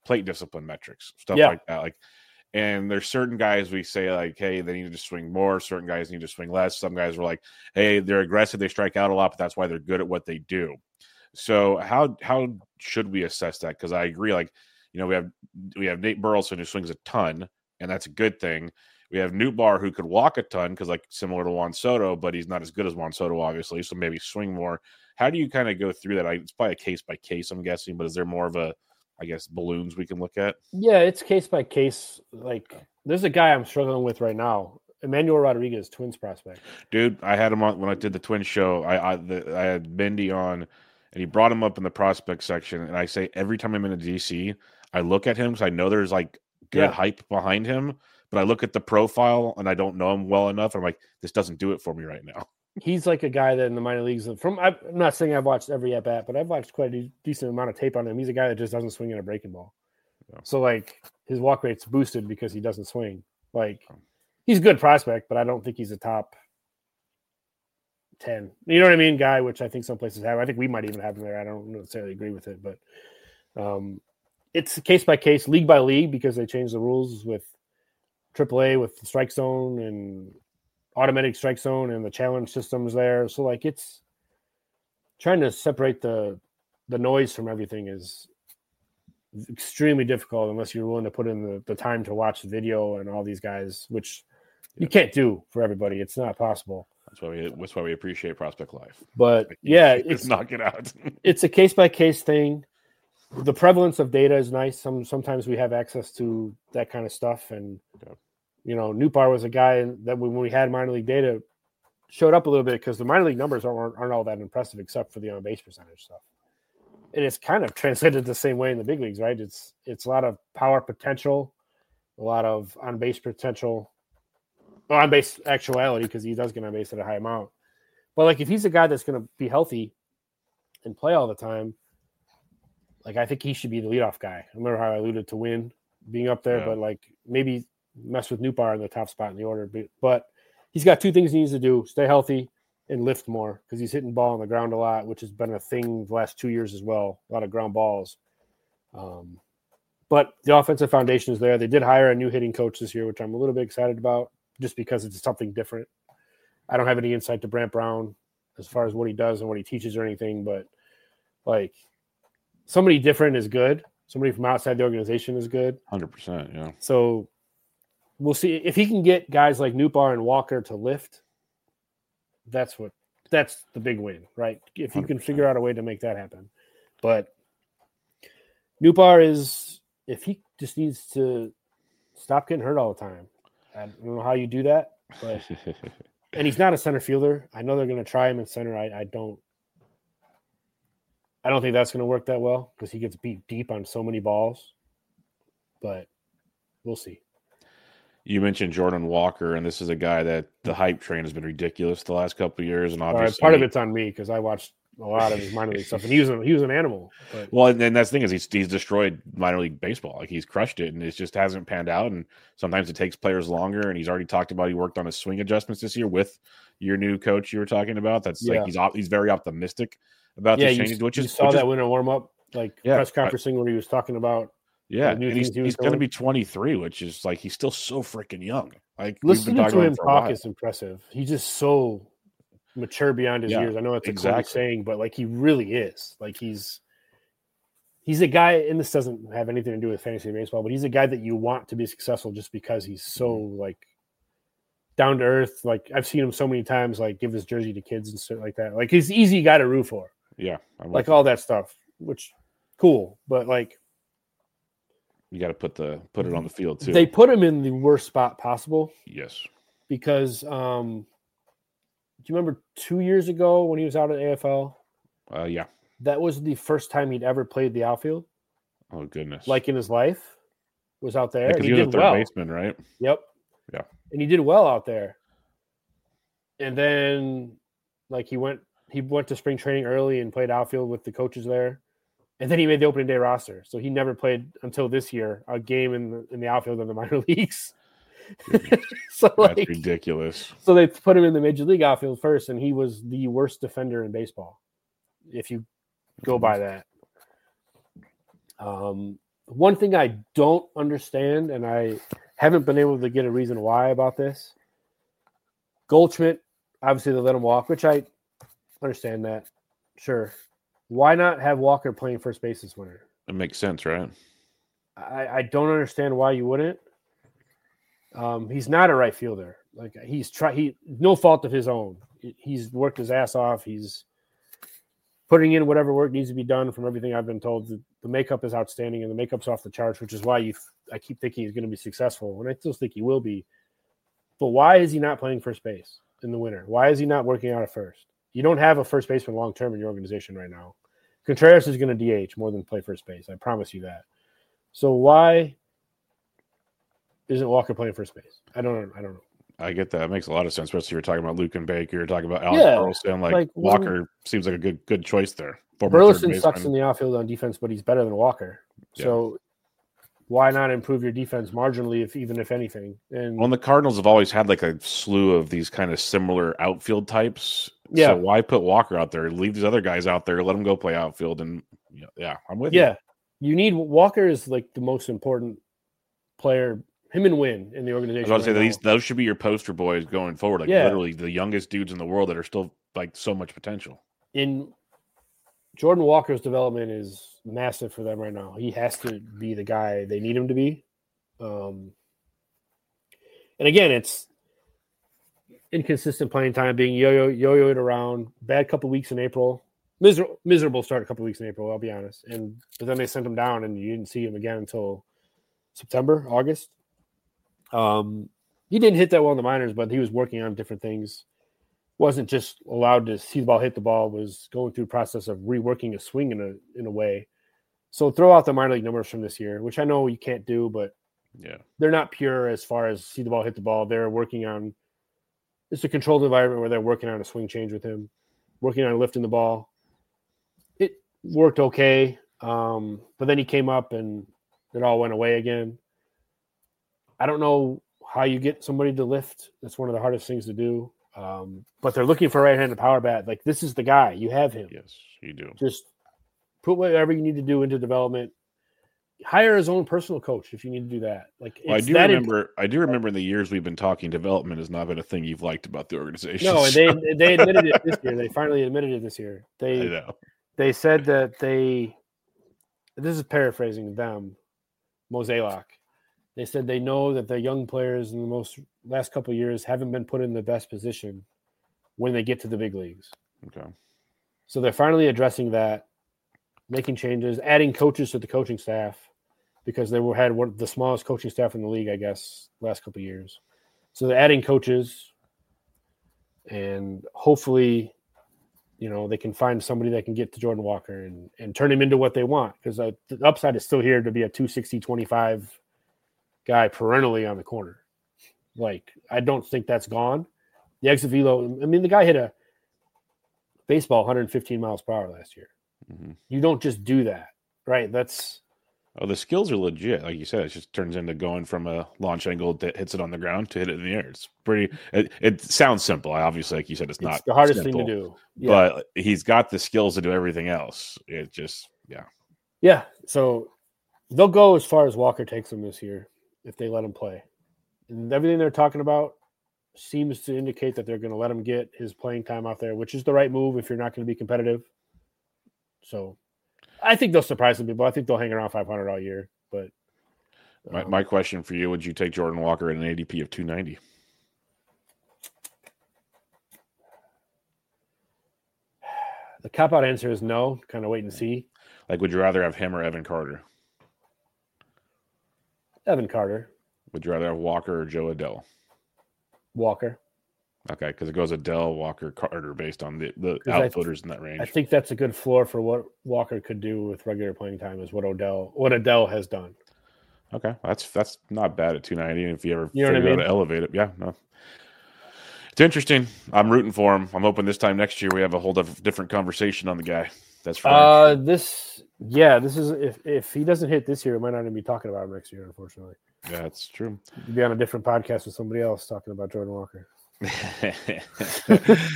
plate discipline metrics, stuff Yeah. like that. Like, and there's certain guys we say like, hey, they need to swing more. Certain guys need to swing less. Some guys were like, hey, they're aggressive, they strike out a lot, but that's why they're good at what they do. So how how should we assess that? Because I agree, like, you know, we have we have Nate Burleson who swings a ton, and that's a good thing. We have Nootbaar who could walk a ton because, like, similar to Juan Soto, but he's not as good as Juan Soto, obviously. So maybe swing more. How do you kind of go through that? I, it's probably a case by case, I'm guessing, but is there more of a, I guess, balloons we can look at? Yeah, it's case by case. Like, there's a guy I'm struggling with right now, Emmanuel Rodriguez, Twins prospect. Dude, I had him on when I did the Twins show. I I, the, I had Bendy on, and he brought him up in the prospect section. And I say every time I'm in a D C, I look at him because I know there's like good Yeah. hype behind him. But I look at the profile and I don't know him well enough. I'm like, this doesn't do it for me right now. He's like a guy that in the minor leagues, from I'm not saying I've watched every at bat, but I've watched quite a decent amount of tape on him. He's a guy that just doesn't swing in a breaking ball. Yeah. So like his walk rate's boosted because he doesn't swing. Like he's a good prospect, but I don't think he's a top ten. You know what I mean? Guy, which I think some places have. I think we might even have him there. I don't necessarily agree with it, but um, it's case by case, league by league, because they changed the rules with triple A with the strike zone and automatic strike zone and the challenge systems there. So like it's trying to separate the the noise from everything is extremely difficult unless you're willing to put in the, the time to watch the video and all these guys, which you can't do for everybody. It's not possible. That's why we that's why we appreciate Prospect Live. But like, yeah, it's knock it out. It's a case by case thing. The prevalence of data is nice. Some sometimes we have access to that kind of stuff, and yeah. you know, Nootbaar was a guy that when we had minor league data showed up a little bit because the minor league numbers aren't aren't all that impressive except for the on base percentage stuff. And it's kind of translated the same way in the big leagues, right? It's it's a lot of power potential, a lot of on base potential, or on base actuality because he does get on base at a high amount. But like if he's a guy that's going to be healthy and play all the time, like I think he should be the leadoff guy. I remember how I alluded to Wynn being up there, yeah. but like maybe mess with Nootbaar in the top spot in the order. But, but he's got two things he needs to do: stay healthy and lift more because he's hitting ball on the ground a lot, which has been a thing the last two years as well. A lot of ground balls. Um, but the offensive foundation is there. They did hire a new hitting coach this year, which I'm a little bit excited about just because it's something different. I don't have any insight to Brant Brown as far as what he does and what he teaches or anything, but like somebody different is good. Somebody from outside the organization is good. one hundred percent, yeah. So we'll see if he can get guys like Nootbaar and Walker to lift. That's what that's the big win, right? If you can figure out a way to make that happen. But Nootbaar is, if he just needs to stop getting hurt all the time. I don't know how you do that, but and he's not a center fielder. I know they're going to try him in center. I, I don't. I don't think that's going to work that well because he gets beat deep on so many balls. But we'll see. You mentioned Jordan Walker, and this is a guy that the hype train has been ridiculous the last couple of years, and obviously right, part of it's on me because I watched a lot of his minor league stuff, and he was a, he was an animal. But. Well, and, and that's the thing is he's he's destroyed minor league baseball. Like he's crushed it, and it just hasn't panned out. And sometimes it takes players longer. And he's already talked about he worked on his swing adjustments this year with your new coach you were talking about. That's yeah. like he's he's very optimistic about yeah, the changes. You, which is you saw which that is, winter warm up, like yeah, press conferencing where he was talking about. Yeah, and he's, he he's going to be twenty-three, which is like he's still so freaking young. Like listening we've been to him for talk is impressive. He's just so mature beyond his yeah, years. I know it's a exactly. corny saying, but like he really is. Like he's he's a guy, and this doesn't have anything to do with fantasy baseball, but he's a guy that you want to be successful just because he's so like down to earth. Like I've seen him so many times, like give his jersey to kids and stuff like that. Like he's an easy guy to root for. Yeah, like all that stuff, which cool, but like. You got to put the put it on the field too. They put him in the worst spot possible. Yes, because um, do you remember two years ago when he was out at A F L? Uh, yeah, that was the first time he'd ever played the outfield. Oh goodness! Like in his life, was out there. Yeah, and he, he was did a third well. baseman, right? Yep. Yeah, and he did well out there. And then, like he went, he went to spring training early and played outfield with the coaches there. And then he made the opening day roster. So he never played until this year a game in the, in the outfield of the minor leagues. so That's like, ridiculous. So they put him in the major league outfield first, and he was the worst defender in baseball, if you go by that. Um, one thing I don't understand, and I haven't been able to get a reason why about this. Goldschmidt, obviously they let him walk, which I understand that. Sure. Why not have Walker playing first base this winter? It makes sense, right? I, I don't understand why you wouldn't. Um, he's not a right fielder. Like he's try he no fault of his own. He's worked his ass off. He's putting in whatever work needs to be done. From everything I've been told, the, the makeup is outstanding and the makeup's off the charts, which is why you. I keep thinking he's going to be successful, and I still think he will be. But why is he not playing first base in the winter? Why is he not working out at first? You don't have a first baseman long term in your organization right now. Contreras is going to D H more than play first base. I promise you that. So why isn't Walker playing first base? I don't know. I don't know. I get that. It makes a lot of sense, especially you're talking about Luke and Baker. You're talking about Alex Yeah, Burleson. Like, like, Walker when- seems like a good good choice there. Former Burleson third sucks baseman. in the outfield on defense, but he's better than Walker. Yeah. So why not improve your defense marginally, if even if anything? And Well, and the Cardinals have always had like a slew of these kind of similar outfield types. Yeah. So why put Walker out there? Leave these other guys out there. Let them go play outfield. And yeah, yeah I'm with yeah, you need Walker is like the most important player. Him and Wynn in the you. I organization. was about to say right these those should be your poster boys going forward. Like Yeah. literally the youngest dudes in the world that are still like so much potential. now. In Jordan Walker's development is massive for them right now. He has to be the guy they need him to be. Um, and again, it's inconsistent playing time, being yo-yo yo-yoed around. Bad couple weeks in April. Miserable, miserable start a couple weeks in April, I'll be honest. And but then they sent him down, and you didn't see him again until September, August. Um, he didn't hit that well in the minors, but he was working on different things. Wasn't just allowed to see the ball, hit the ball. Was going through a process of reworking a swing in a in a way. So throw out the minor league numbers from this year, which I know you can't do, but Yeah. they're not pure as far as see the ball, hit the ball. They're working on it's a controlled environment where they're working on a swing change with him, working on lifting the ball. It worked okay, um, but then he came up and it all went away again. I don't know how you get somebody to lift. That's one of the hardest things to do. Um, but they're looking for a right-handed power bat. Like, this is the guy. You have him. Yes, you do. Just put whatever you need to do into development. Hire his own personal coach if you need to do that. Like, Well, I it's do that remember. I do remember in the years we've been talking, development has not been a thing you've liked about the organization. No, and they they admitted it this year. They finally admitted it this year. I They know. they said that they. This is paraphrasing them, Mozeliak. They said they know that the young players in the most last couple of years haven't been put in the best position when they get to the big leagues. Okay. So they're finally addressing that, making changes, adding coaches to the coaching staff because they were had one, the smallest coaching staff in the league, I guess, last couple of years. So they're adding coaches, and hopefully, you know, they can find somebody that can get to Jordan Walker and, and turn him into what they want, because uh, the upside is still here to be a two sixty, twenty-five guy perennially on the corner. Like, I don't think that's gone. The exit velo, I mean, the guy hit a baseball one fifteen miles per hour last year. Mm-hmm. You don't just do that, right? That's Oh, the skills are legit. Like you said, it just turns into going from a launch angle that hits it on the ground to hit it in the air. It's pretty, it, it sounds simple. I obviously, like you said, it's, it's not the hardest simple, thing to do. Yeah. but he's got the skills to do everything else. It just, yeah. Yeah. So they'll go as far as Walker takes them this year if they let him play. And everything they're talking about seems to indicate that they're going to let him get his playing time out there, which is the right move if you're not going to be competitive. So I think they'll surprise some people. I think they'll hang around five hundred all year. But um, My, my question for you, would you take Jordan Walker at an A D P of two ninety? the cop-out answer is no. Kind of wait and see. Like, would you rather have him or Evan Carter? Evan Carter, Would you rather have Walker or Joe Adele? Walker. Okay, because it goes Adele, Walker, Carter based on the, the 'Cause I- outfielders in that range. I think that's a good floor for what Walker could do with regular playing time, is what Odell, what Adele has done. Okay, that's that's not bad at two ninety. If you ever You know what I figure out mean? to elevate it, yeah, no. It's interesting. I'm rooting for him. I'm hoping this time next year we have a whole diff- different conversation on the guy. That's for Uh, this, yeah, this is if if he doesn't hit this year, we might not even be talking about him next year. Unfortunately, yeah, it's true. you'd be on a different podcast with somebody else talking about Jordan Walker.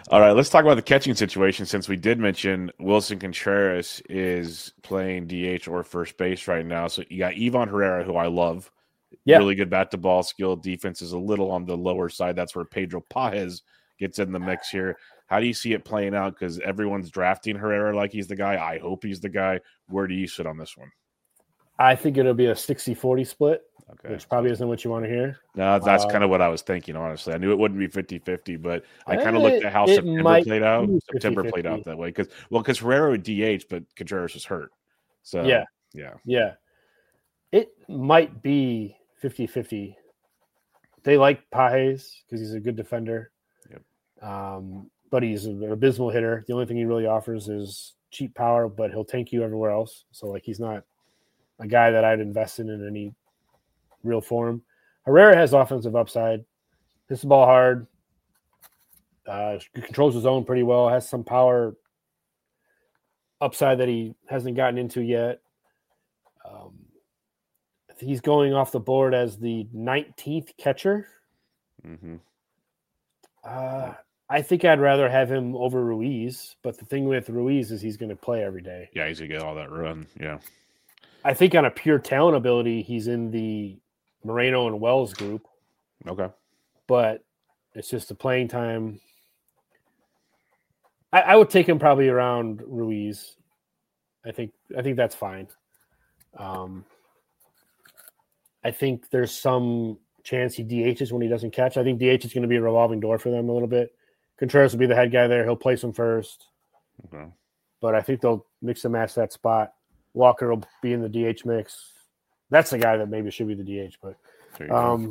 All right, let's talk about the catching situation since we did mention Wilson Contreras is playing D H or first base right now. So you got Ivan Herrera, who I love. Yeah. Really good bat to ball skill. Defense is a little on the lower side. That's where Pedro Pajes gets in the mix here. How do you see it playing out? Because everyone's drafting Herrera like he's the guy. I hope he's the guy. Where do you sit on this one? I think it'll be a sixty forty split, okay. which probably isn't what you want to hear. No, that's uh, kind of what I was thinking, honestly. I knew it wouldn't be fifty-fifty, but I kind of eh, looked at how it September might played out. be September fifty-fifty. played out that way. Because well, because Herrera would D H, but Contreras was hurt. So yeah. Yeah. Yeah. It might be fifty-fifty. They like Pajes because he's a good defender. Yep. Um, but he's an abysmal hitter. The only thing he really offers is cheap power, but he'll tank you everywhere else. So, like, he's not a guy that I'd invest in in any real form. Herrera has offensive upside. Hits the ball hard. Uh, controls his zone pretty well. Has some power upside that he hasn't gotten into yet. Um, he's going off the board as the nineteenth catcher. Mm-hmm. Uh, I think I'd rather have him over Ruiz, but the thing with Ruiz is he's going to play every day. Yeah, he's going to get all that run. Yeah. I think on a pure talent ability, he's in the Moreno and Wells group. Okay. But it's just the playing time. I, I would take him probably around Ruiz. I think I think that's fine. Um, I think there's some chance he D Hs when he doesn't catch. I think D H is going to be a revolving door for them a little bit. Contreras will be the head guy there. He'll place him first. Okay. But I think they'll mix and match that spot. Walker will be in the D H mix. That's the guy that maybe should be the D H. But um,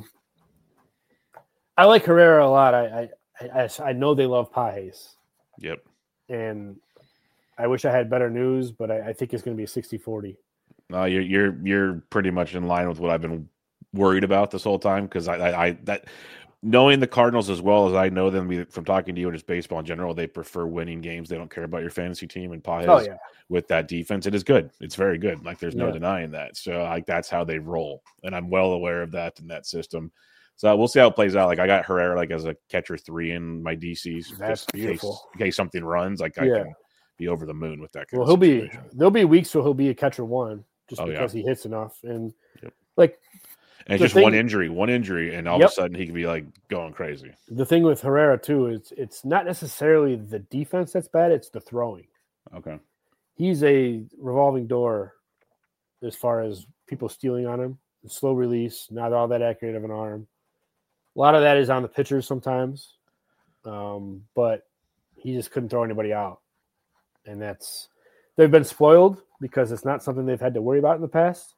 I like Herrera a lot. I, I I I know they love Pajes. Yep. And I wish I had better news, but I, I think it's going to be a sixty forty. No, you're you're you're pretty much in line with what I've been worried about this whole time because I, I I that knowing the Cardinals as well as I know them from talking to you and just baseball in general, they prefer winning games. They don't care about your fantasy team, and Pajes oh, yeah. with that defense, it is good. It's very good. Like there's no yeah. denying that. So like that's how they roll, and I'm well aware of that in that system. So we'll see how it plays out. Like I got Herrera like as a catcher three in my D Cs. That's just beautiful. In case, in case something runs, like I yeah. can be over the moon with that. Kind well, of he'll situation. be there'll be weeks where he'll be a catcher one just oh, because yeah. he hits enough, and yep. like and it's just thing, one injury, one injury, and all yep. of a sudden he can be like going crazy. The thing with Herrera too is it's not necessarily the defense that's bad; it's the throwing. Okay, he's a revolving door as far as people stealing on him. Slow release, not all that accurate of an arm. A lot of that is on the pitchers sometimes, um, but he just couldn't throw anybody out. And that's – they've been spoiled because it's not something they've had to worry about in the past.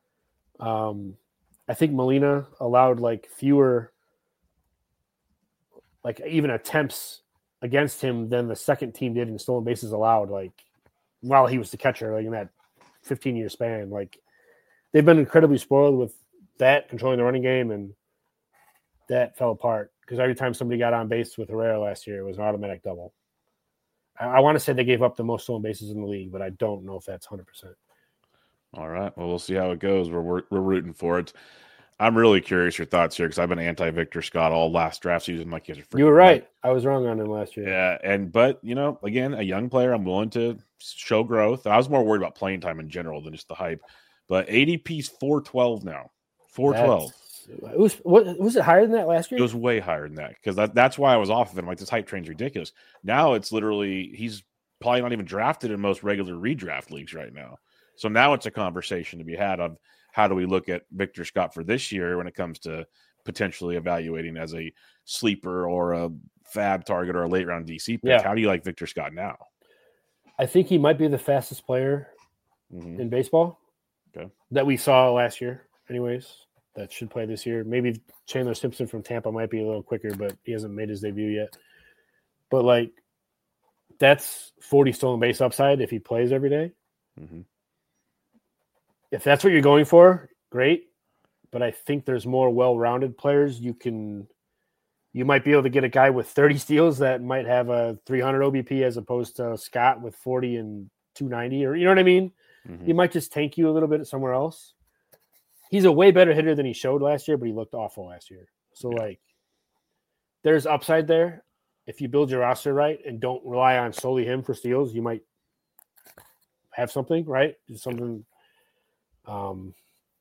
Um, I think Molina allowed, like, fewer – like, even attempts against him than the second team did in stolen bases allowed, like, while he was the catcher, like, in that fifteen-year span. Like, they've been incredibly spoiled with that, controlling the running game, and – that fell apart because every time somebody got on base with Herrera last year, it was an automatic double. I, I want to say they gave up the most stolen bases in the league, but I don't know if that's one hundred percent. All right. Well, we'll see how it goes. We're we're, we're rooting for it. I'm really curious your thoughts here because I've been anti-Victor Scott all last draft season. Like you were right. right. I was wrong on him last year. Yeah, and but you know, again, a young player. I'm willing to show growth. I was more worried about playing time in general than just the hype. But A D P's four twelve now. four twelve. It was what was it higher than that last year? It was way higher than that because that, that's why I was off of it. I'm like, this hype train's ridiculous. Now it's literally he's probably not even drafted in most regular redraft leagues right now. So now it's a conversation to be had of how do we look at Victor Scott for this year when it comes to potentially evaluating as a sleeper or a fab target or a late round D C pick. Yeah. How do you like Victor Scott now? I think he might be the fastest player mm-hmm. in baseball okay. that we saw last year. Anyways. That should play this year. Maybe Chandler Simpson from Tampa might be a little quicker, but he hasn't made his debut yet. But, like, that's forty stolen base upside if he plays every day. Mm-hmm. If that's what you're going for, great. But I think there's more well-rounded players. You can – you might be able to get a guy with thirty steals that might have a three hundred O B P as opposed to Scott with forty and two ninety. Or you know what I mean? Mm-hmm. He might just tank you a little bit somewhere else. He's a way better hitter than he showed last year, but he looked awful last year. So, yeah. like, there's upside there. if you build your roster right and don't rely on solely him for steals, you might have something, right? Something. Um,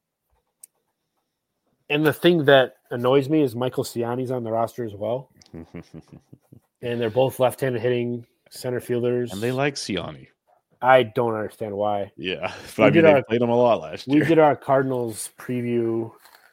and the thing that annoys me is Michael Ciani's on the roster as well. And they're both left-handed hitting center fielders. And they like Ciani. I don't understand why. Yeah, but we I mean, they our, played him a lot last we year. We did our Cardinals preview.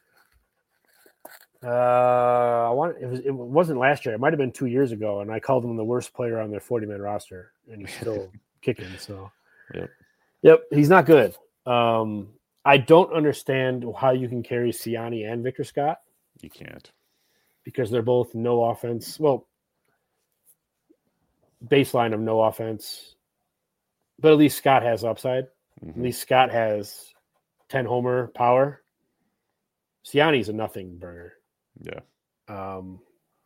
Uh, I want it was it wasn't last year. It might have been two years ago, and I called him the worst player on their forty-man roster, and he's still kicking. So, yep, yep, he's not good. Um, I don't understand how you can carry Ciani and Victor Scott. You can't, because they're both no offense. Well, baseline of no offense, but at least Scott has upside. Mm-hmm. At least Scott has ten homer power. Ciani's a nothing burger. Yeah. Um,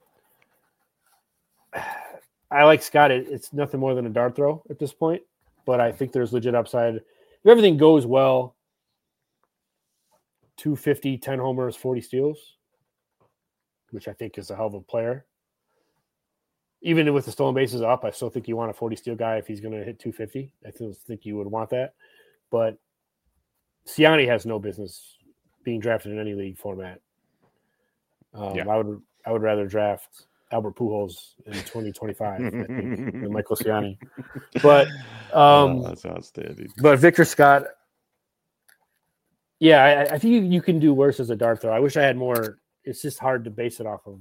I like Scott. It, it's nothing more than a dart throw at this point, but I think there's legit upside. If everything goes well, two fifty, ten homers, forty steals, which I think is a hell of a player. Even with the stolen bases up, I still think you want a forty steal guy if he's going to hit two fifty. I still think you would want that. But Ciani has no business being drafted in any league format. Um, yeah. I would I would rather draft Albert Pujols in twenty twenty-five I think, than Michael Ciani. But um, oh, that's outstanding. But Victor Scott, yeah, I, I think you, you can do worse as a dart throw. I wish I had more. It's just hard to base it off of.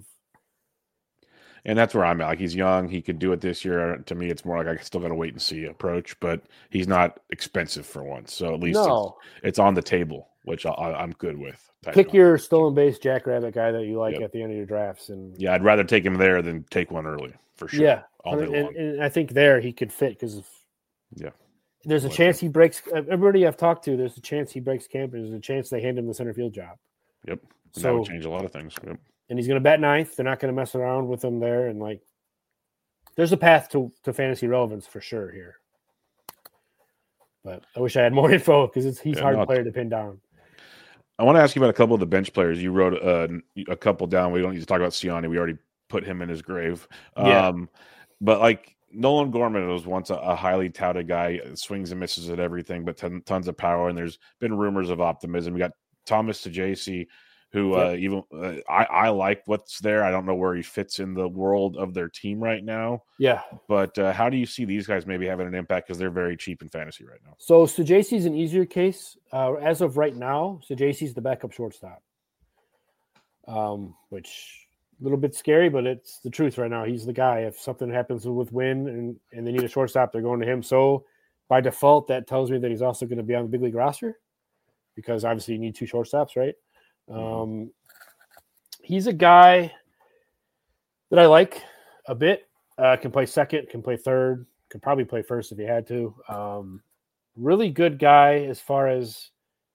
And that's where I'm at. Like, he's young. He could do it this year. To me, it's more like I still got to wait and see approach, but he's not expensive for once. So at least no. it's, it's on the table, which I, I'm good with. Pick your stolen base jackrabbit guy that you like yep. at the end of your drafts. And yeah, I'd rather take him there than take one early, for sure. Yeah. All day and, long. And I think there he could fit because yeah, there's a What's chance that? he breaks – everybody I've talked to, there's a chance he breaks camp. There's a chance they hand him the center field job. Yep. So, that would change a lot of things. Yep. And he's going to bat ninth. They're not going to mess around with him there. And, like, there's a path to, to fantasy relevance for sure here. But I wish I had more info because he's yeah, hard no, player to pin down. I want to ask you about a couple of the bench players. You wrote uh, a couple down. We don't need to talk about Ciani. We already put him in his grave. Yeah. Um, but, like, Nolan Gorman was once a, a highly touted guy, swings and misses at everything, but ton, tons of power. And there's been rumors of optimism. We got Thomas Saggese, who uh, even uh, I, I like what's there. I don't know where he fits in the world of their team right now. Yeah. But uh, how do you see these guys maybe having an impact because they're very cheap in fantasy right now? So Saggese's an easier case. Uh, as of right now, Saggese's the backup shortstop, um, which a little bit scary, but it's the truth right now. He's the guy. If something happens with Wynn and, and they need a shortstop, they're going to him. So by default, that tells me that he's also going to be on the big league roster because obviously you need two shortstops, right? Um, he's a guy that I like a bit. Uh, can play second, can play third, can probably play first if he had to. Um, really good guy as far as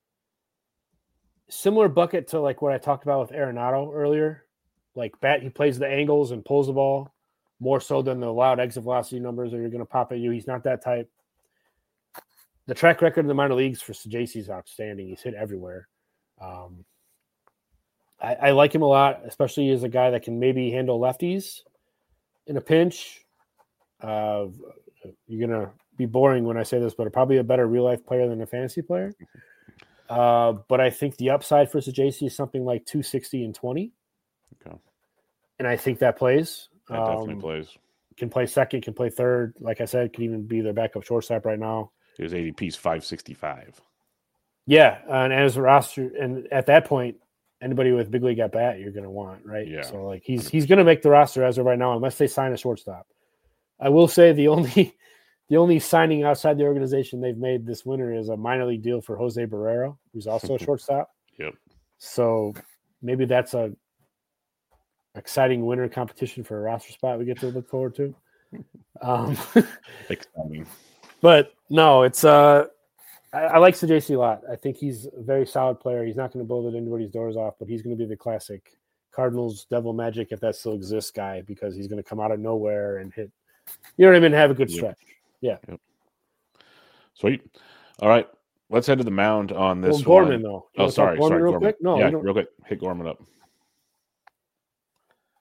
similar bucket to like what I talked about with Arenado earlier. Like bat, he plays the angles and pulls the ball more so than the allowed exit velocity numbers that you're going to pop at you. He's not that type. The track record in the minor leagues for Saggese is outstanding. He's hit everywhere. Um, I, I like him a lot, especially as a guy that can maybe handle lefties in a pinch. Uh, you're going to be boring when I say this, but probably a better real-life player than a fantasy player. Uh, but I think the upside for Saggese is something like two sixty and twenty. Okay. And I think that plays. That definitely um, plays. Can play second, can play third. Like I said, can even be their backup shortstop right now. His A D P is five sixty-five. Yeah, and as a roster, and at that point, anybody with big league at bat, you're going to want, right? Yeah. So like he's he's going to make the roster as of right now, unless they sign a shortstop. I will say the only the only signing outside the organization they've made this winter is a minor league deal for Jose Barrero, who's also a shortstop. Yep. So maybe that's a exciting winter competition for a roster spot we get to look forward to. Um, Exciting. But no, it's uh. I, I like Saggese a lot. I think he's a very solid player. He's not going to blow anybody's doors off, but he's going to be the classic Cardinals devil magic, if that still exists, guy, because he's going to come out of nowhere and hit. You know what I mean? Have a good stretch. Yep. Yeah. Yep. Sweet. All right. Let's head to the mound on this well, Gorman, one. though. You oh, sorry. Gorman sorry, real Gorman. quick? No, yeah, real quick. Hit Gorman up.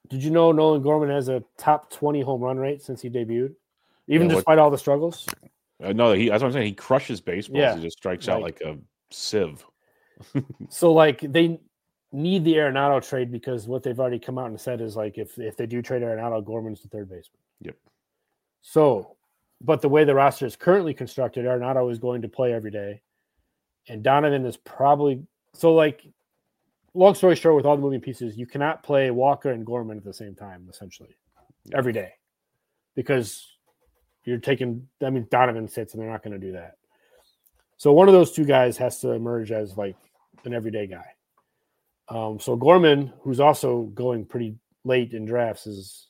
Did you know Nolan Gorman has a top twenty home run rate since he debuted? Even Yeah, despite what, all the struggles? uh, no, he, that's what I'm saying. He crushes baseballs. Yeah. He just strikes like, out like a sieve. So, like, they need the Arenado trade because what they've already come out and said is, like, if, if they do trade Arenado, Gorman's the third baseman. Yep. So, but the way the roster is currently constructed, Arenado is going to play every day. And Donovan is probably – so, like, long story short, with all the moving pieces, you cannot play Walker and Gorman at the same time, essentially, Yep. every day. Because you're taking – I mean, Donovan sits, and they're not going to do that. So one of those two guys has to emerge as, like, an everyday guy. Um, so Gorman, who's also going pretty late in drafts, is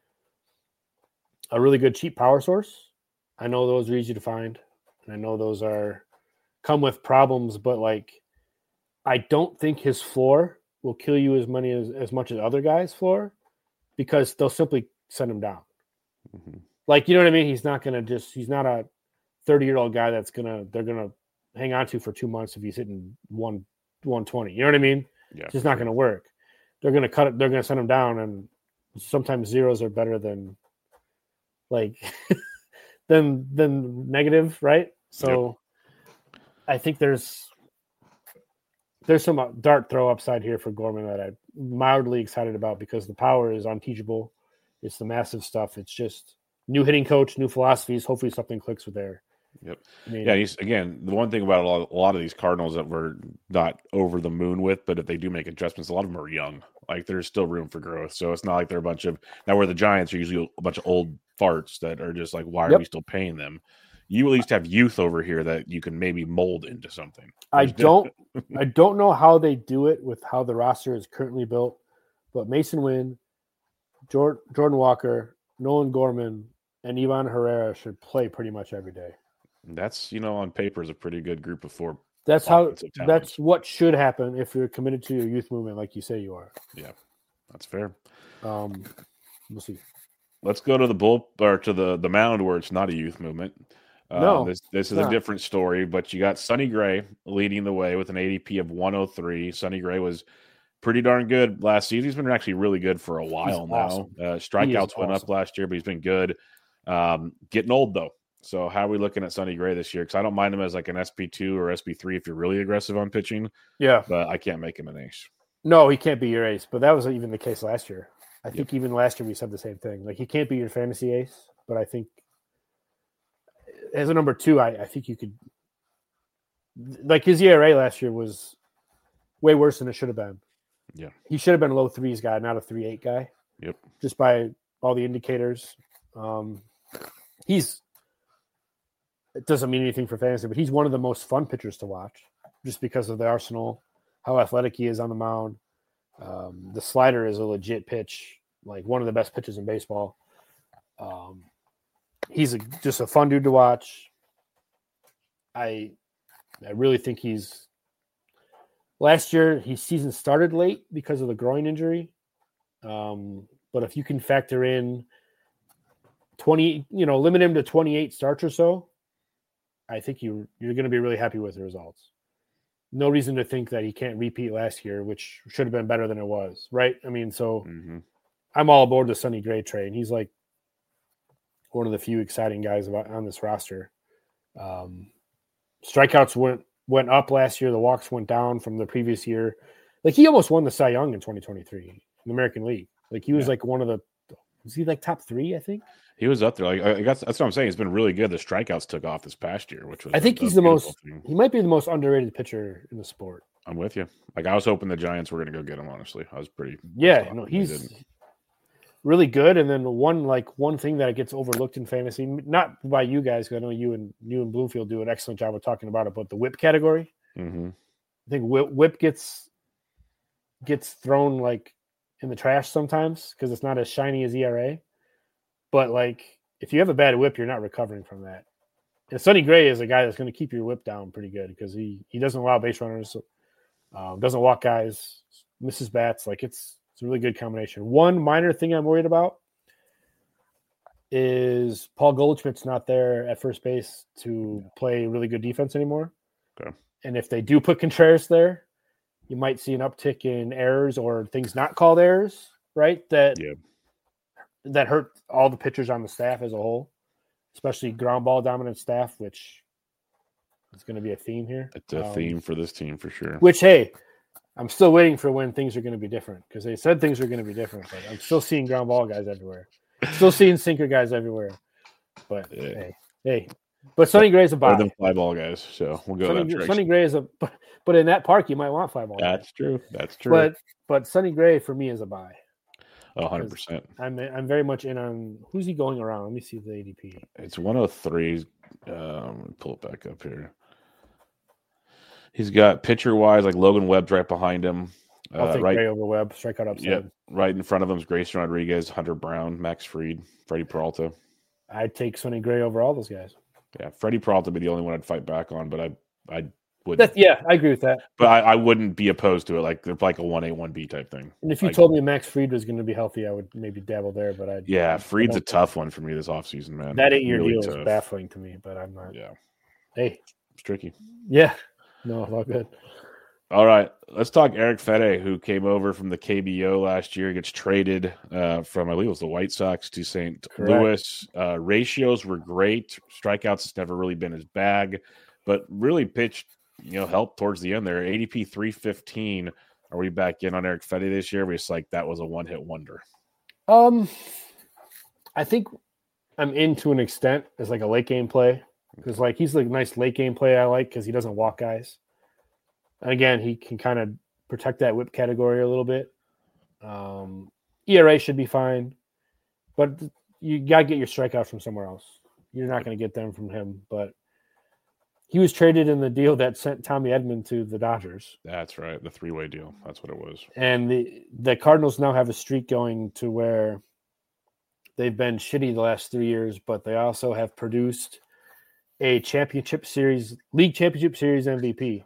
a really good cheap power source. I know those are easy to find, and I know those are come with problems, but like I don't think his floor will kill you as many as, as much as other guys' floor because they'll simply send him down. Mm-hmm. Like, you know what I mean? He's not gonna just he's not a thirty-year-old guy that's gonna they're gonna hang on to for two months if he's hitting one one twenty. You know what I mean? Yeah, it's just not sure. going to work. They're going to cut it. They're going to send him down, and sometimes zeros are better than like than than negative, right? So yep. I think there's there's some dart throw upside here for Gorman that I'm mildly excited about because the power is unteachable. It's the massive stuff. It's just new hitting coach, new philosophies. Hopefully something clicks with there. Yep. I mean, yeah. He's again the one thing about a lot, a lot of these Cardinals that we're not over the moon with, but if they do make adjustments, a lot of them are young. Like there's still room for growth. So it's not like they're a bunch of now where the Giants are usually a bunch of old farts that are just like, why are yep. we still paying them? You at least have youth over here that you can maybe mold into something. I don't, I don't know how they do it with how the roster is currently built, but Mason Wynn, Jordan, Jordan Walker, Nolan Gorman, and Ivan Herrera should play pretty much every day. That's, you know, on paper is a pretty good group of four. That's how, that's what should happen if you're committed to your youth movement like you say you are. Yeah, that's fair. Um, we'll see. Let's go to the bull or to the, the mound where it's not a youth movement. Uh, no, this this is not. a different story, but you got Sonny Gray leading the way with an A D P of one oh three. Sonny Gray was pretty darn good last season. He's been actually really good for a while he's now. Awesome. Uh, strikeouts went awesome. up last year, but he's been good. Um, getting old though. So how are we looking at Sonny Gray this year? Because I don't mind him as like an S P two or S P three if you're really aggressive on pitching. Yeah. But I can't make him an ace. No, he can't be your ace. But that was even the case last year. I think yep. even last year we said the same thing. Like he can't be your fantasy ace, but I think as a number two, I, I think you could – like his E R A last year was way worse than it should have been. Yeah. He should have been a low threes guy, not a three eight guy. Yep. Just by all the indicators. Um, he's – it doesn't mean anything for fantasy, but he's one of the most fun pitchers to watch just because of the arsenal, how athletic he is on the mound. Um, the slider is a legit pitch, like one of the best pitches in baseball. Um, he's a, just a fun dude to watch. I I really think he's – last year, his season started late because of the groin injury. Um, but if you can factor in twenty, you know, limit him to twenty-eight starts or so, I think you, you're going to be really happy with the results. No reason to think that he can't repeat last year, which should have been better than it was, right? I mean, so mm-hmm. I'm all aboard the Sonny Gray train. He's like one of the few exciting guys about, on this roster. Um, strikeouts went went up last year. The walks went down from the previous year. Like he almost won the Cy Young in twenty twenty-three in the American League. Like he was yeah. like one of the – was he like top three, I think? He was up there. Like I guess that's what I'm saying. It's been really good. The strikeouts took off this past year, which was I think a, he's a the most thing. He might be the most underrated pitcher in the sport. I'm with you. Like I was hoping the Giants were going to go get him. Honestly, I was pretty. Yeah, no, he's really good. And then one like one thing that gets overlooked in fantasy, not by you guys, because I know you and you and Bloomfield do an excellent job of talking about it, but the whip category. Mm-hmm. I think whip, whip gets gets thrown like in the trash sometimes because it's not as shiny as E R A. But like if you have a bad whip, you're not recovering from that. And Sonny Gray is a guy that's going to keep your whip down pretty good because he he doesn't allow base runners, um, doesn't walk guys, misses bats. Like it's it's a really good combination. One minor thing I'm worried about is Paul Goldschmidt's not there at first base to play really good defense anymore. Okay. And if they do put Contreras there, you might see an uptick in errors or things not called errors. right? That yeah. that hurt all the pitchers on the staff as a whole, especially ground ball dominant staff, which is going to be a theme here. It's a um, theme for this team for sure. Which, hey, I'm still waiting for when things are going to be different because they said things are going to be different, but I'm still seeing ground ball guys everywhere. Still seeing sinker guys everywhere. But yeah. hey, hey. But Sonny Gray's a buy. Better than fly ball guys, so we'll go Sonny, that direction. Sonny Gray is a but, but in that park you might want fly ball. That's guys. true. That's true. But but Sonny Gray for me is a buy. one hundred percent. I'm I'm very much in on who's he going around. Let me see the A D P. It's one oh three. Um, pull it back up here. He's got pitcher wise, like Logan Webb's right behind him. I'll uh, take right, Gray over Webb. Strikeout upside. Yep, right in front of him is Grayson Rodriguez, Hunter Brown, Max Fried, Freddie Peralta. I'd take Sonny Gray over all those guys. Yeah, Freddie Peralta would be the only one I'd fight back on, but I I would. That's, yeah, I agree with that. But I, I wouldn't be opposed to it, like like a one A one B type thing. And if you like, told me Max Fried was going to be healthy, I would maybe dabble there. But I yeah, Fried's a tough one for me this offseason, man. That eight year really deal tough. is baffling to me, but I'm not. Yeah, hey, it's tricky. Yeah, no, all good. All right, let's talk Eric Fede, who came over from the K B O last year, gets traded uh, from, I believe it was the White Sox to Saint Louis. Uh, ratios were great. Strikeouts has never really been his bag, but really pitched, you know, helped towards the end there. A D P three fifteen. Are we back in on Eric Fede this year? We're just like, that was a one-hit wonder. Um, I think I'm in to an extent as like a late game play because like he's like a nice late game play I like because he doesn't walk guys. And again, he can kind of protect that whip category a little bit. Um, E R A should be fine, but you got to get your strikeouts from somewhere else. You're not going to get them from him. But he was traded in the deal that sent Tommy Edman to the Dodgers. That's right, the three-way deal. That's what it was. And the, the Cardinals now have a streak going to where they've been shitty the last three years, but they also have produced a championship series, league championship series M V P.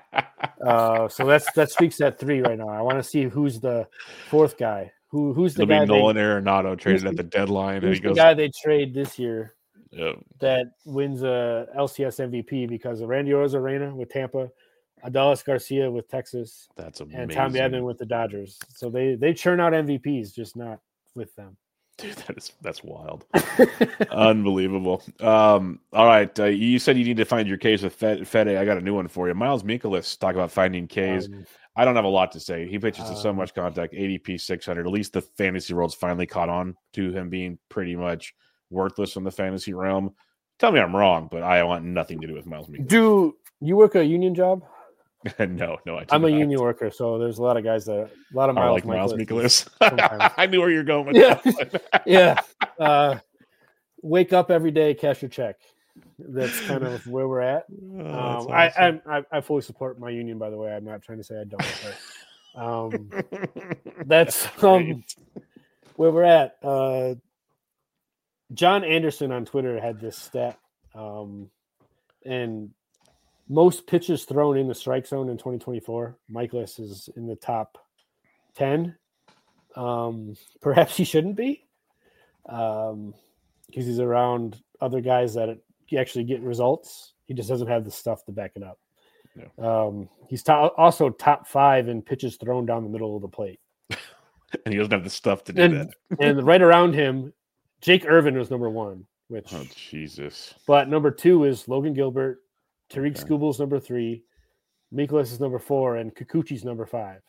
uh, so that's that speaks at three right now. I want to see who's the fourth guy. Who who's the It'll guy? be Nolan they, Arenado traded at the deadline, and he the goes. Guy they trade this year Yeah. that wins a L C S M V P because of Randy Arozarena with Tampa, Adolis Garcia with Texas, That's amazing. and Tommy Edman with the Dodgers. So they they churn out M V Ps, just not with them. Dude, that is that's wild, unbelievable. Um, all right, uh, you said you need to find your K's with Fede. Fede. I got a new one for you. Miles Mikolas, talk about finding K's. Um, I don't have a lot to say. He pitches to so much contact. A D P six hundred. At least the fantasy world's finally caught on to him being pretty much worthless in the fantasy realm. Tell me I'm wrong, but I want nothing to do with Miles Mikolas. Do you work a union job? no, no, I do I'm not. a union worker, so there's a lot of guys that a lot of Miles, like Miles Mikolas. I knew where you're going with yeah. that. yeah. Uh, wake up every day, cash your check. That's kind of where we're at. Oh, um, awesome. I, I I fully support my union, by the way. I'm not trying to say I don't. But, um, that's um, where we're at. Uh, John Anderson on Twitter had this stat, um, and most pitches thrown in the strike zone in twenty twenty-four. Mikolas is in the top ten. Um, perhaps he shouldn't be, um, because he's around other guys that actually get results. He just doesn't have the stuff to back it up. Yeah. Um, he's to- also top five in pitches thrown down the middle of the plate, and he doesn't have the stuff to do and, that. And right around him, Jake Irvin was number one. Which, oh Jesus! But number two is Logan Gilbert. Tariq Okay. Skubal's number three, Mikolas is number four, and Kikuchi's number five.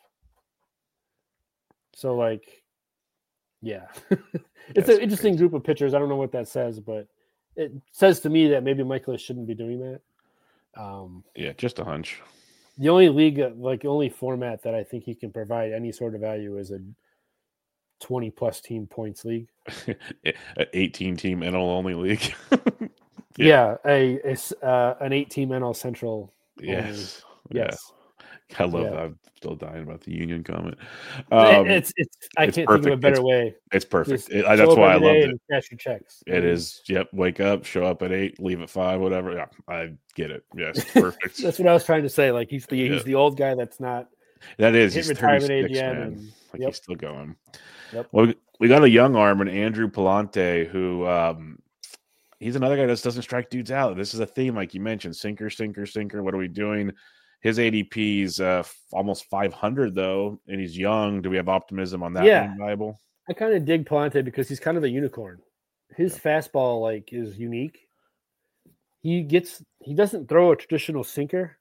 So, like, yeah. it's That's an interesting crazy. group of pitchers. I don't know what that says, but it says to me that maybe Mikolas shouldn't be doing that. Um, Yeah, just a hunch. the only league, like, only format that I think he can provide any sort of value is a twenty-plus team points league. An eighteen-team N L only league. Yeah, yeah a, a uh, an eight-team N L Central. Yes. Only. Yes. Yeah. I love Yeah. that. I'm still dying about the union comment. Um, it's it's. I it's can't perfect. think of a better It's- way. it's perfect. Just It, I, show that's up why I every loved day it. and cash your checks. It is. Yep. Wake up, show up at eight, leave at five, whatever. Yeah, I get it. Yes, perfect. That's what I was trying to say. Like he's the Yeah. he's the old guy that's not that is. hit He's retirement age thirty-six, yet. man. And, Like yep. he's still going. Yep. Well, we- we got a young arm, and Andrew Palante, who um, he's another guy that doesn't strike dudes out. This is a theme, like you mentioned: sinker, sinker, sinker. What are we doing? His A D P is uh, almost five hundred, though, and he's young. Do we have optimism on that Yeah. being viable? I kind of dig Palante because he's kind of a unicorn. His yeah. fastball like is unique. He gets he doesn't throw a traditional sinker,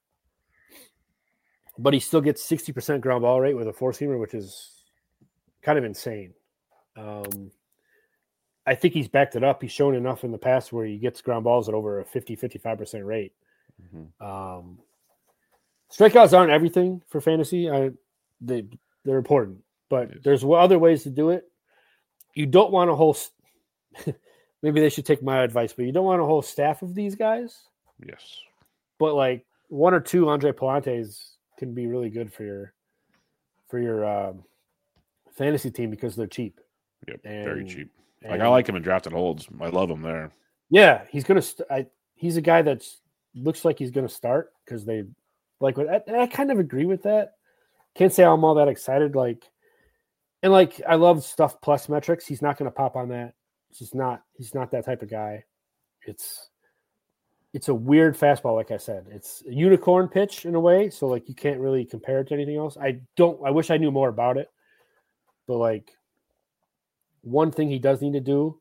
but he still gets sixty percent ground ball rate with a four seamer, which is kind of insane. Um, I think he's backed it up. He's shown enough in the past where he gets ground balls at over a fifty, fifty-five percent rate. Mm-hmm. Um, strikeouts aren't everything for fantasy. I, they, they're important, but yes. there's other ways to do it. You don't want a whole – maybe they should take my advice, but you don't want a whole staff of these guys. Yes. But like one or two Andre Palantes can be really good for your for your um, fantasy team because they're cheap. Yep, and, very cheap. Like I like him in drafted holds. I love him there. Yeah, he's gonna. St- I, he's a guy that looks like he's gonna start because they like. I, I kind of agree with that. Can't say I'm all that excited. Like, and like I love stuff plus metrics. He's not gonna pop on that. It's just not. He's not that type of guy. It's it's a weird fastball. Like I said, it's a unicorn pitch in a way. So like you can't really compare it to anything else. I don't. I wish I knew more about it. But like. One thing he does need to do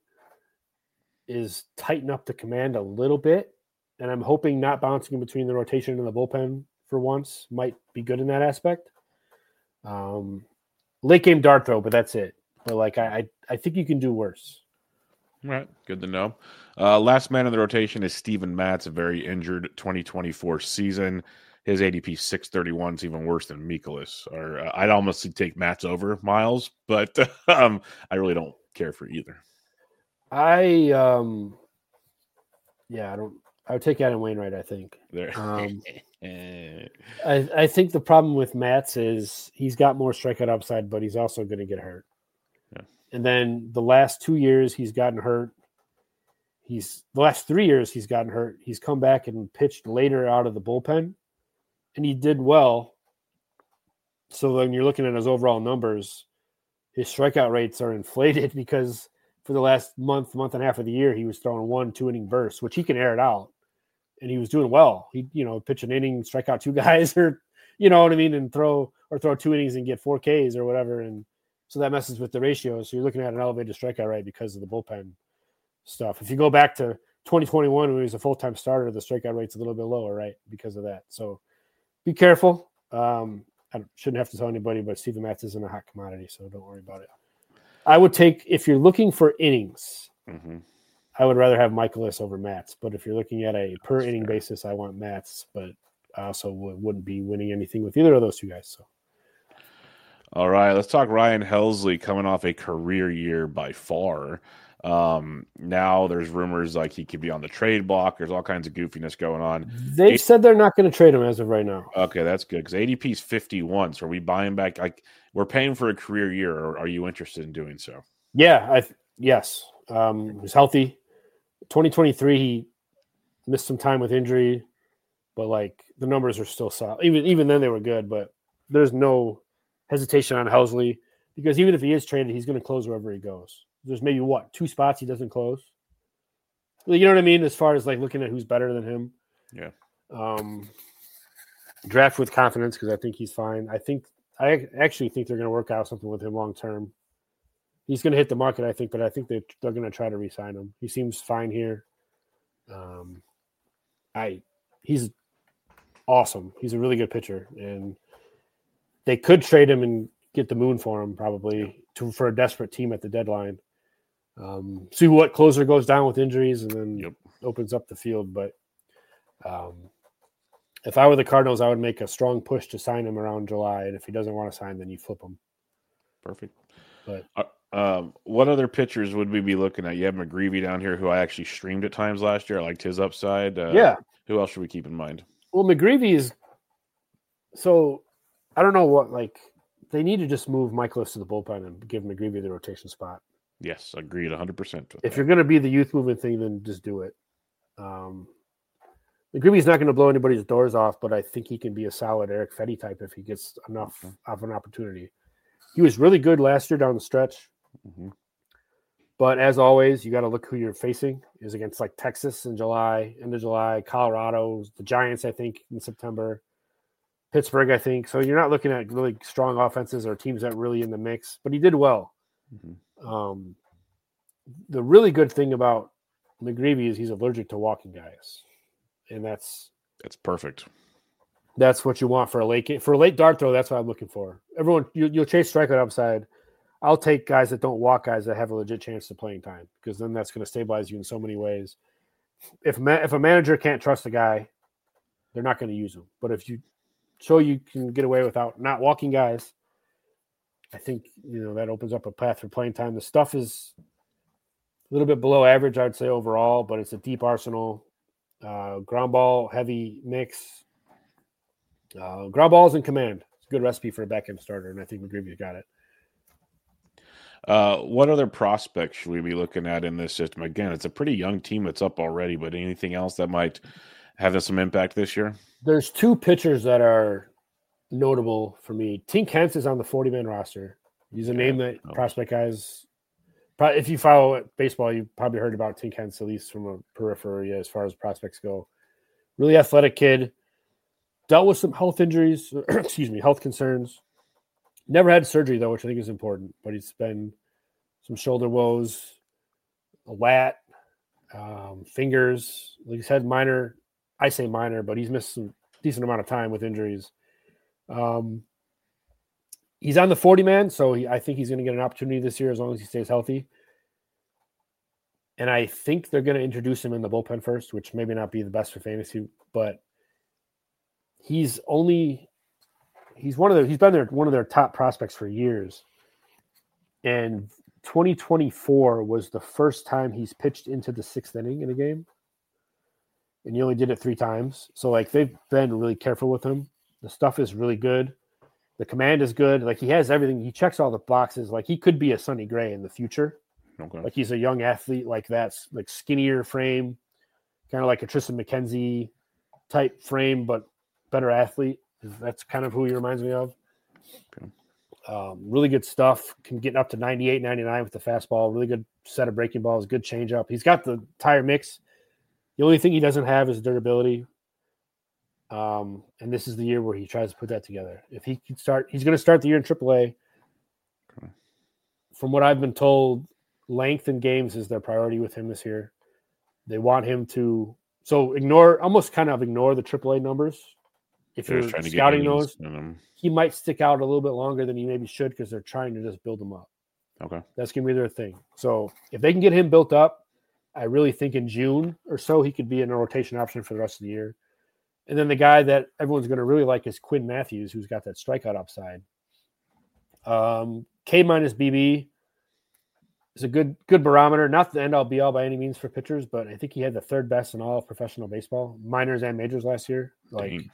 is tighten up the command a little bit. And I'm hoping not bouncing in between the rotation and the bullpen for once might be good in that aspect. Um, late game dart throw, but that's it. But like, I, I, I think you can do worse. All right. Good to know. Uh, last man in the rotation is Steven Matz, a very injured twenty twenty-four season. His A D P six thirty-one is even worse than Mikolas. Or uh, I'd almost take Matz over Miles, but um, I really don't care for either. I um, yeah, I don't. I would take Adam Wainwright. I think. There. Um, I I think the problem with Matz is he's got more strikeout upside, but he's also going to get hurt. Yeah. And then the last two years he's gotten hurt. He's the last three years he's gotten hurt. He's come back and pitched later out of the bullpen. And he did well. So when you're looking at his overall numbers, his strikeout rates are inflated because for the last month, month and a half of the year, he was throwing one, two inning bursts, which he can air it out. And he was doing well. He, you know, pitch an inning, strike out two guys, or you know what I mean, and throw or throw two innings and get four Ks or whatever. And so that messes with the ratio. So you're looking at an elevated strikeout rate because of the bullpen stuff. If you go back to twenty twenty-one when he was a full-time starter, the strikeout rate's a little bit lower, right? Because of that. So be careful. Um, I shouldn't have to tell anybody, but Steven Matz isn't a hot commodity, so don't worry about it. I would take, if you're looking for innings, mm-hmm. I would rather have Mikolas over Matz. But if you're looking at a per That's inning fair. basis, I want Matz. But I also w- wouldn't be winning anything with either of those two guys. So, all right, let's talk Ryan Helsley coming off a career year by far. Um, now there's rumors like he could be on the trade block. There's all kinds of goofiness going on. They've A- said they're not going to trade him as of right now. Okay, that's good because A D P is fifty-one. So are we buying back? Like we're paying for a career year, or are you interested in doing so? Yeah, I yes. Um, he's healthy. twenty twenty-three, he missed some time with injury, but like the numbers are still solid. Even even then they were good, but there's no hesitation on Helsley because even if he is traded, he's going to close wherever he goes. There's maybe what two spots he doesn't close. You know what I mean? As far as like looking at who's better than him. Yeah. Um, draft with confidence because I think he's fine. I think I actually think they're going to work out something with him long term. He's going to hit the market, I think, but I think they they're going to try to re-sign him. He seems fine here. Um, I he's awesome. He's a really good pitcher, and they could trade him and get the moon for him probably to, for a desperate team at the deadline. Um, see what closer goes down with injuries and then yep. opens up the field. But um, if I were the Cardinals, I would make a strong push to sign him around July. And if he doesn't want to sign, then you flip him. Perfect. But uh, um, what other pitchers would we be looking at? You have McGreevy down here, who I actually streamed at times last year. I liked his upside. Uh, yeah. Who else should we keep in mind? Well, McGreevy is so I don't know what like they need to just move Mikolas to the bullpen and give McGreevy the rotation spot. Yes, agreed one hundred percent. If that. You're going to be the youth movement thing, then just do it. Um, McGreevy's not going to blow anybody's doors off, but I think he can be a solid Eric Fetty type if he gets enough mm-hmm. of an opportunity. He was really good last year down the stretch. Mm-hmm. But as always, you got to look who you're facing. Is against like Texas in July, end of July, Colorado, the Giants, I think, in September. Pittsburgh, I think. So you're not looking at really strong offenses or teams that really in the mix, but he did well. Mm-hmm. Um, the really good thing about McGreevy is he's allergic to walking guys, and that's that's perfect. That's what you want for a late game. For a late dart throw, that's what I'm looking for. Everyone, you, you'll chase strikeout upside. I'll take guys that don't walk guys that have a legit chance of playing time, because then that's going to stabilize you in so many ways. If ma- if a manager can't trust a guy, they're not going to use him. But if you show you can get away without not walking guys, I think you know that opens up a path for playing time. The stuff is a little bit below average, I'd say overall, but it's a deep arsenal, uh, ground ball heavy mix. Uh, ground balls in command. It's a good recipe for a back end starter, and I think McGreevy got it. Uh, what other prospects should we be looking at in this system? Again, it's a pretty young team that's up already, but anything else that might have some impact this year? There's two pitchers that are notable for me. Tink Hence is on the forty-man roster. He's a okay. name that oh. prospect guys – if you follow baseball, you probably heard about Tink Hence, at least from a periphery as far as prospects go. Really athletic kid. Dealt with some health injuries, excuse me, health concerns. Never had surgery, though, which I think is important. But he's been some shoulder woes, a lat, um, fingers. He's had minor, I say minor, but he's missed some decent amount of time with injuries. Um, he's on the forty-man, so he, I think he's going to get an opportunity this year as long as he stays healthy. And I think they're going to introduce him in the bullpen first, which maybe not be the best for fantasy, but he's only he's one of the he's been their one of their top prospects for years. And twenty twenty-four was the first time he's pitched into the sixth inning in a game. And he only did it three times. So like they've been really careful with him. The stuff is really good. The command is good. Like he has everything. He checks all the boxes. Like he could be a Sonny Gray in the future. Okay. Like he's a young athlete like that, like skinnier frame, kind of like a Tristan McKenzie type frame, but better athlete. That's kind of who he reminds me of. Okay. Um, really good stuff. Can get up to ninety-eight, ninety-nine with the fastball. Really good set of breaking balls. Good changeup. He's got the tire mix. The only thing he doesn't have is durability. Um, and this is the year where he tries to put that together. If he can start, he's going to start the year in triple A. Okay. From what I've been told, length in games is their priority with him this year. They want him to so ignore, almost kind of ignore the triple A numbers. If they're you're scouting those, he might stick out a little bit longer than he maybe should because they're trying to just build him up. Okay. That's going to be their thing. So if they can get him built up, I really think in June or so he could be in a rotation option for the rest of the year. And then the guy that everyone's going to really like is Quinn Matthews, who's got that strikeout upside. Um, K minus B B is a good good barometer. Not the end all be all by any means for pitchers, but I think he had the third best in all of professional baseball, minors and majors last year. Like Dang.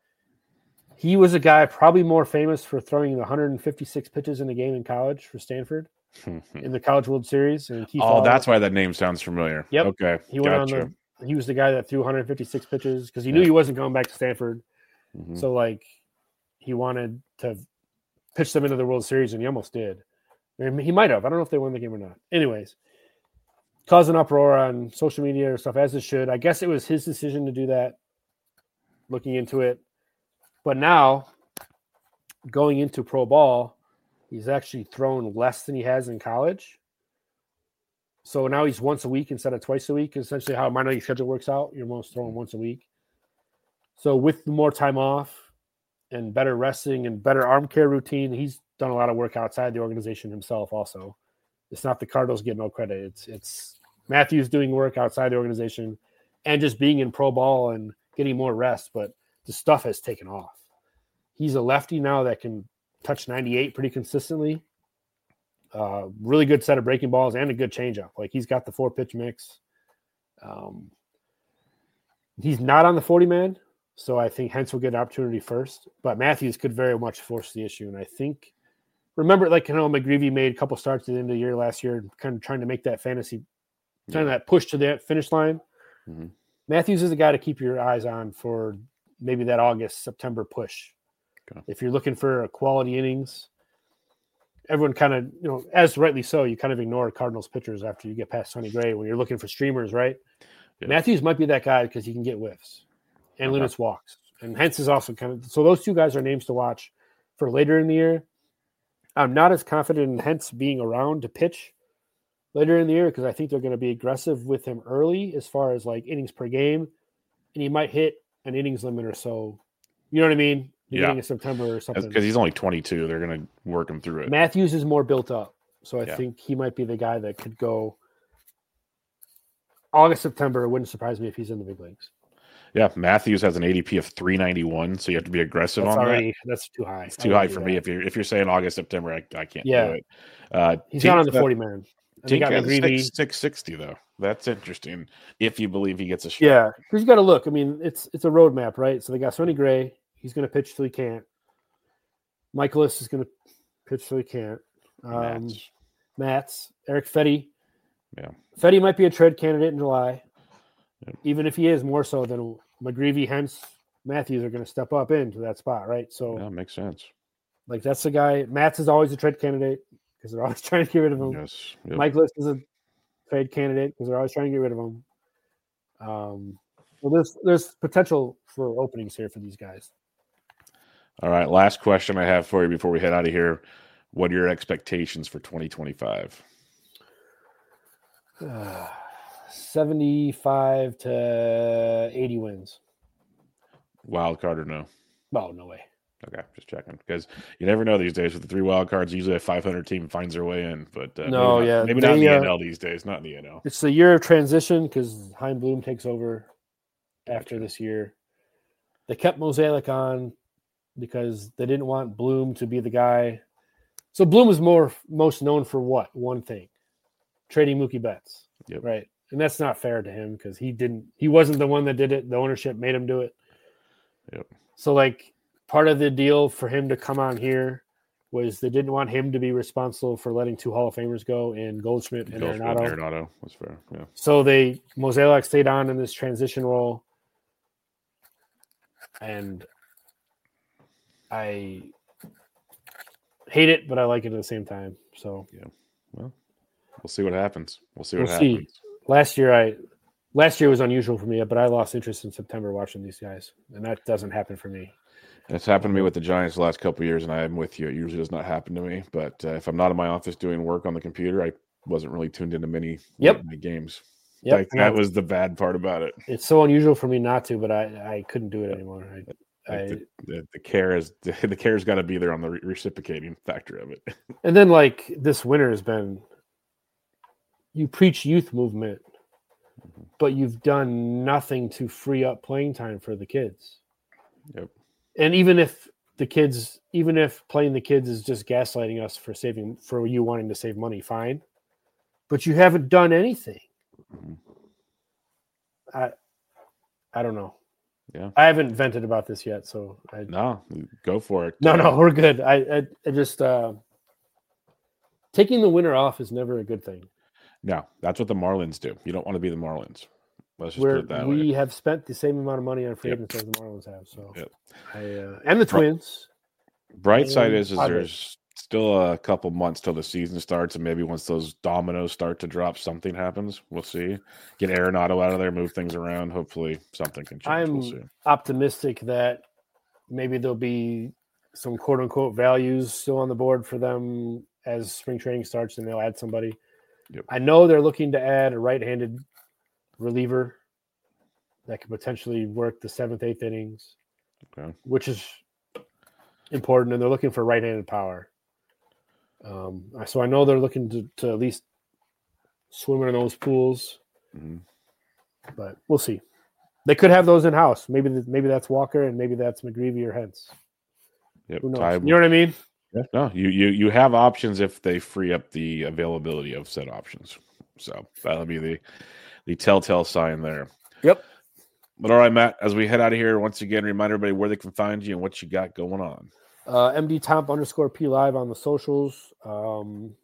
He was a guy probably more famous for throwing one hundred fifty-six pitches in a game in college for Stanford in the College World Series. And oh, Fall, that's why that name sounds familiar. Yep. Okay. He went gotcha. on the. He was the guy that threw one hundred fifty-six pitches because he yeah. knew he wasn't going back to Stanford. Mm-hmm. So, like, he wanted to pitch them into the World Series, and he almost did. And he might have. I don't know if they won the game or not. Anyways, caused an uproar on social media or stuff, as it should. I guess it was his decision to do that, looking into it. But now, going into pro ball, he's actually thrown less than he has in college. So now he's once a week instead of twice a week, essentially how minor league schedule works out. You're most throwing once a week. So with more time off and better resting and better arm care routine, he's done a lot of work outside the organization himself also. It's not the Cardinals get no credit. It's it's Matthews doing work outside the organization and just being in pro ball and getting more rest, but the stuff has taken off. He's a lefty now that can touch ninety-eight pretty consistently. Uh, really good set of breaking balls and a good changeup. Like he's got the four pitch mix. Um, he's not on the forty man, so I think Hence will get an opportunity first. But Matthews could very much force the issue, and I think remember, like you know, McGreevy made a couple starts at the end of the year last year, kind of trying to make that fantasy, kind of that push to the finish line. Mm-hmm. Matthews is a guy to keep your eyes on for maybe that August September push. Okay. If you're looking for a quality innings. Everyone kind of, you know, as rightly so, you kind of ignore Cardinals pitchers after you get past Sonny Gray when you're looking for streamers, right? Yeah. Matthews might be that guy because he can get whiffs and okay. limits walks And Hentz is also kind of – so those two guys are names to watch for later in the year. I'm not as confident in Hentz being around to pitch later in the year because I think they're going to be aggressive with him early as far as like innings per game, and he might hit an innings limit or so. You know what I mean? Beginning yeah. of September or something. Because he's only twenty-two. They're going to work him through it. Matthews is more built up, so I yeah. think he might be the guy that could go August, September. It wouldn't surprise me if he's in the big leagues. Yeah, Matthews has an A D P of three ninety-one, so you have to be aggressive that's on already, that. That's too high. It's too high for me. If you're if you're saying August, September, I, I can't yeah. do it. Uh, he's not on the forty man. Tink has six sixty though. That's interesting. If you believe he gets a shot. Yeah, because you got to look. I mean, it's it's a roadmap, right? So they got Sonny Gray. He's going to pitch till he can't. Michaelis is going to pitch till he can't. Um, Mats. Mats. Eric Fetty. Yeah. Fetty might be a trade candidate in July. Yep. Even if he is more so than McGreevy, Hentz, Matthews are going to step up into that spot, right? So yeah, makes sense. Like that's the guy. Mats is always a trade candidate because they're always trying to get rid of him. Yes. Yep. Michaelis is a trade candidate because they're always trying to get rid of him. Um, well, there's there's potential for openings here for these guys. All right, last question I have for you before we head out of here. What are your expectations for twenty twenty-five? Uh, seventy-five to eighty wins. Wild card or no? Oh, no way. Okay, just checking because you never know these days with the three wild cards. Usually a five hundred team finds their way in, but uh, no, maybe not, yeah, maybe they, not in the uh, N L these days. Not in the N L. It's the year of transition because Chaim Bloom takes over after Gotcha. this year. They kept Mozeliak on because they didn't want Bloom to be the guy. So Bloom was more most known for what? One thing, trading Mookie Betts, Yep. right? And that's not fair to him because he didn't. He wasn't the one that did it. The ownership made him do it. Yep. So like part of the deal for him to come on here was they didn't want him to be responsible for letting two Hall of Famers go in Goldschmidt and Goldschmidt Arenado. and Arenado. That's fair. Yeah. So they Mozeliak stayed on in this transition role, and I hate it, but I like it at the same time. So yeah, well, we'll see what happens. We'll see what we'll happens. see. Last year, I last year was unusual for me, but I lost interest in September watching these guys, and that doesn't happen for me. It's happened to me with the Giants the last couple of years, and I am with you. It usually does not happen to me, but uh, if I'm not in my office doing work on the computer, I wasn't really tuned into many Yep. my games. Yep, Like, that was the bad part about it. It's so unusual for me not to, but I, I couldn't do it anymore. I, Like I, the, the, the care is the, the care's got to be there on the re- reciprocating factor of it. and then like this winter has been, you preach youth movement, but you've done nothing to free up playing time for the kids. Yep. And even if the kids, even if playing the kids is just gaslighting us for saving, for you wanting to save money, fine. But you haven't done anything. Mhm. I, I don't know. Yeah. I haven't vented about this yet, so I, No, go for it. no, Uh, no, we're good. I, I, I just uh, taking the winter off is never a good thing. No, that's what the Marlins do. You don't want to be the Marlins. Let's just Where put it that we way. have spent the same amount of money on free Yep. agents as the Marlins have. So, Yep. I uh, and the Twins. Bright side and is, is Padres. there's still a couple months till the season starts, and maybe once those dominoes start to drop, something happens. We'll see. Get Arenado out of there, move things around. Hopefully, something can change. I'm we'll see. optimistic that maybe there'll be some quote unquote values still on the board for them as spring training starts, and they'll add somebody. Yep. I know they're looking to add a right-handed reliever that could potentially work the seventh, eighth innings, Okay. which is important, and they're looking for right-handed power. Um, so I know they're looking to, to at least swim in those pools, Mhm. but we'll see. They could have those in house. Maybe maybe that's Walker, and maybe that's McGreevy or Hentz. Yep. Who knows? Ty- You know what I mean? Yeah, no, you, you you have options if they free up the availability of said options. So that'll be the the telltale sign there. Yep. But all right, Matt, as we head out of here, once again, remind everybody where they can find you and what you got going on. Uh, M D Tomp underscore P live on the socials. Um,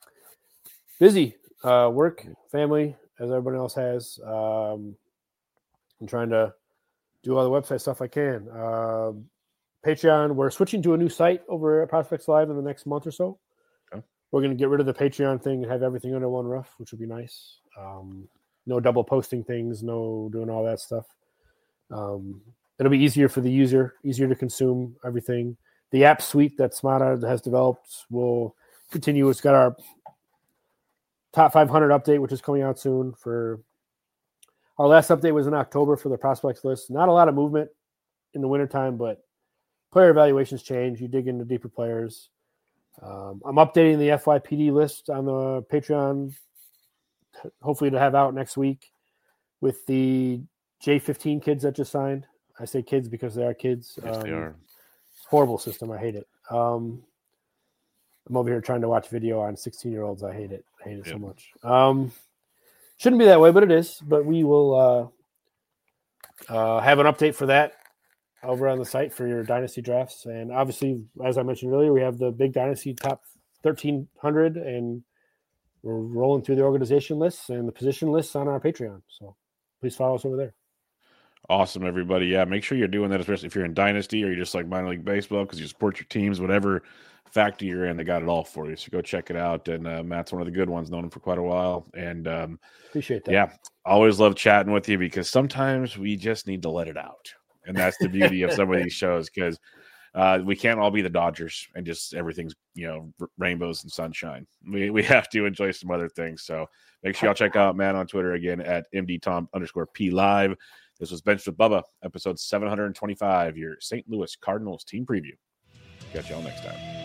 busy uh, work, family, as everybody else has. Um, I'm trying to do all the website stuff I can. Uh, Patreon, we're switching to a new site over at Prospects Live in the next month or so. Okay. We're going to get rid of the Patreon thing and have everything under one roof, which would be nice. Um, no double posting things, no doing all that stuff. Um, it'll be easier for the user, easier to consume everything. The app suite that Smata has developed will continue. It's got our top five hundred update, which is coming out soon. For our last update was in October for the prospects list. Not a lot of movement in the wintertime, but player evaluations change. You dig into deeper players. Um, I'm updating the F Y P D list on the Patreon, hopefully to have out next week with the J fifteen kids that just signed. I say kids because they are kids. Yes, um, they are. Horrible system. I hate it. Um, I'm over here trying to watch video on sixteen-year-olds. I hate it. I hate it yep. so much. Um, shouldn't be that way, but it is. But we will uh, uh, have an update for that over on the site for your Dynasty drafts. And obviously, as I mentioned earlier, we have the big Dynasty top thirteen hundred, and we're rolling through the organization lists and the position lists on our Patreon. So please follow us over there. Awesome, everybody. Yeah, make sure you're doing that, especially if you're in Dynasty or you're just like minor league baseball because you support your teams, whatever factor you're in, they got it all for you. So go check it out. And uh, Matt's one of the good ones, known him for quite a while. And um, appreciate that. Yeah, always love chatting with you because sometimes we just need to let it out. And that's the beauty of some of these shows because uh, we can't all be the Dodgers and just everything's, you know, r- rainbows and sunshine. We we have to enjoy some other things. So make sure y'all check out Matt on Twitter again at M D Tom underscore P live. This was Benched with Bubba, episode seven hundred twenty-five, your Saint Louis Cardinals team preview. Catch y'all next time.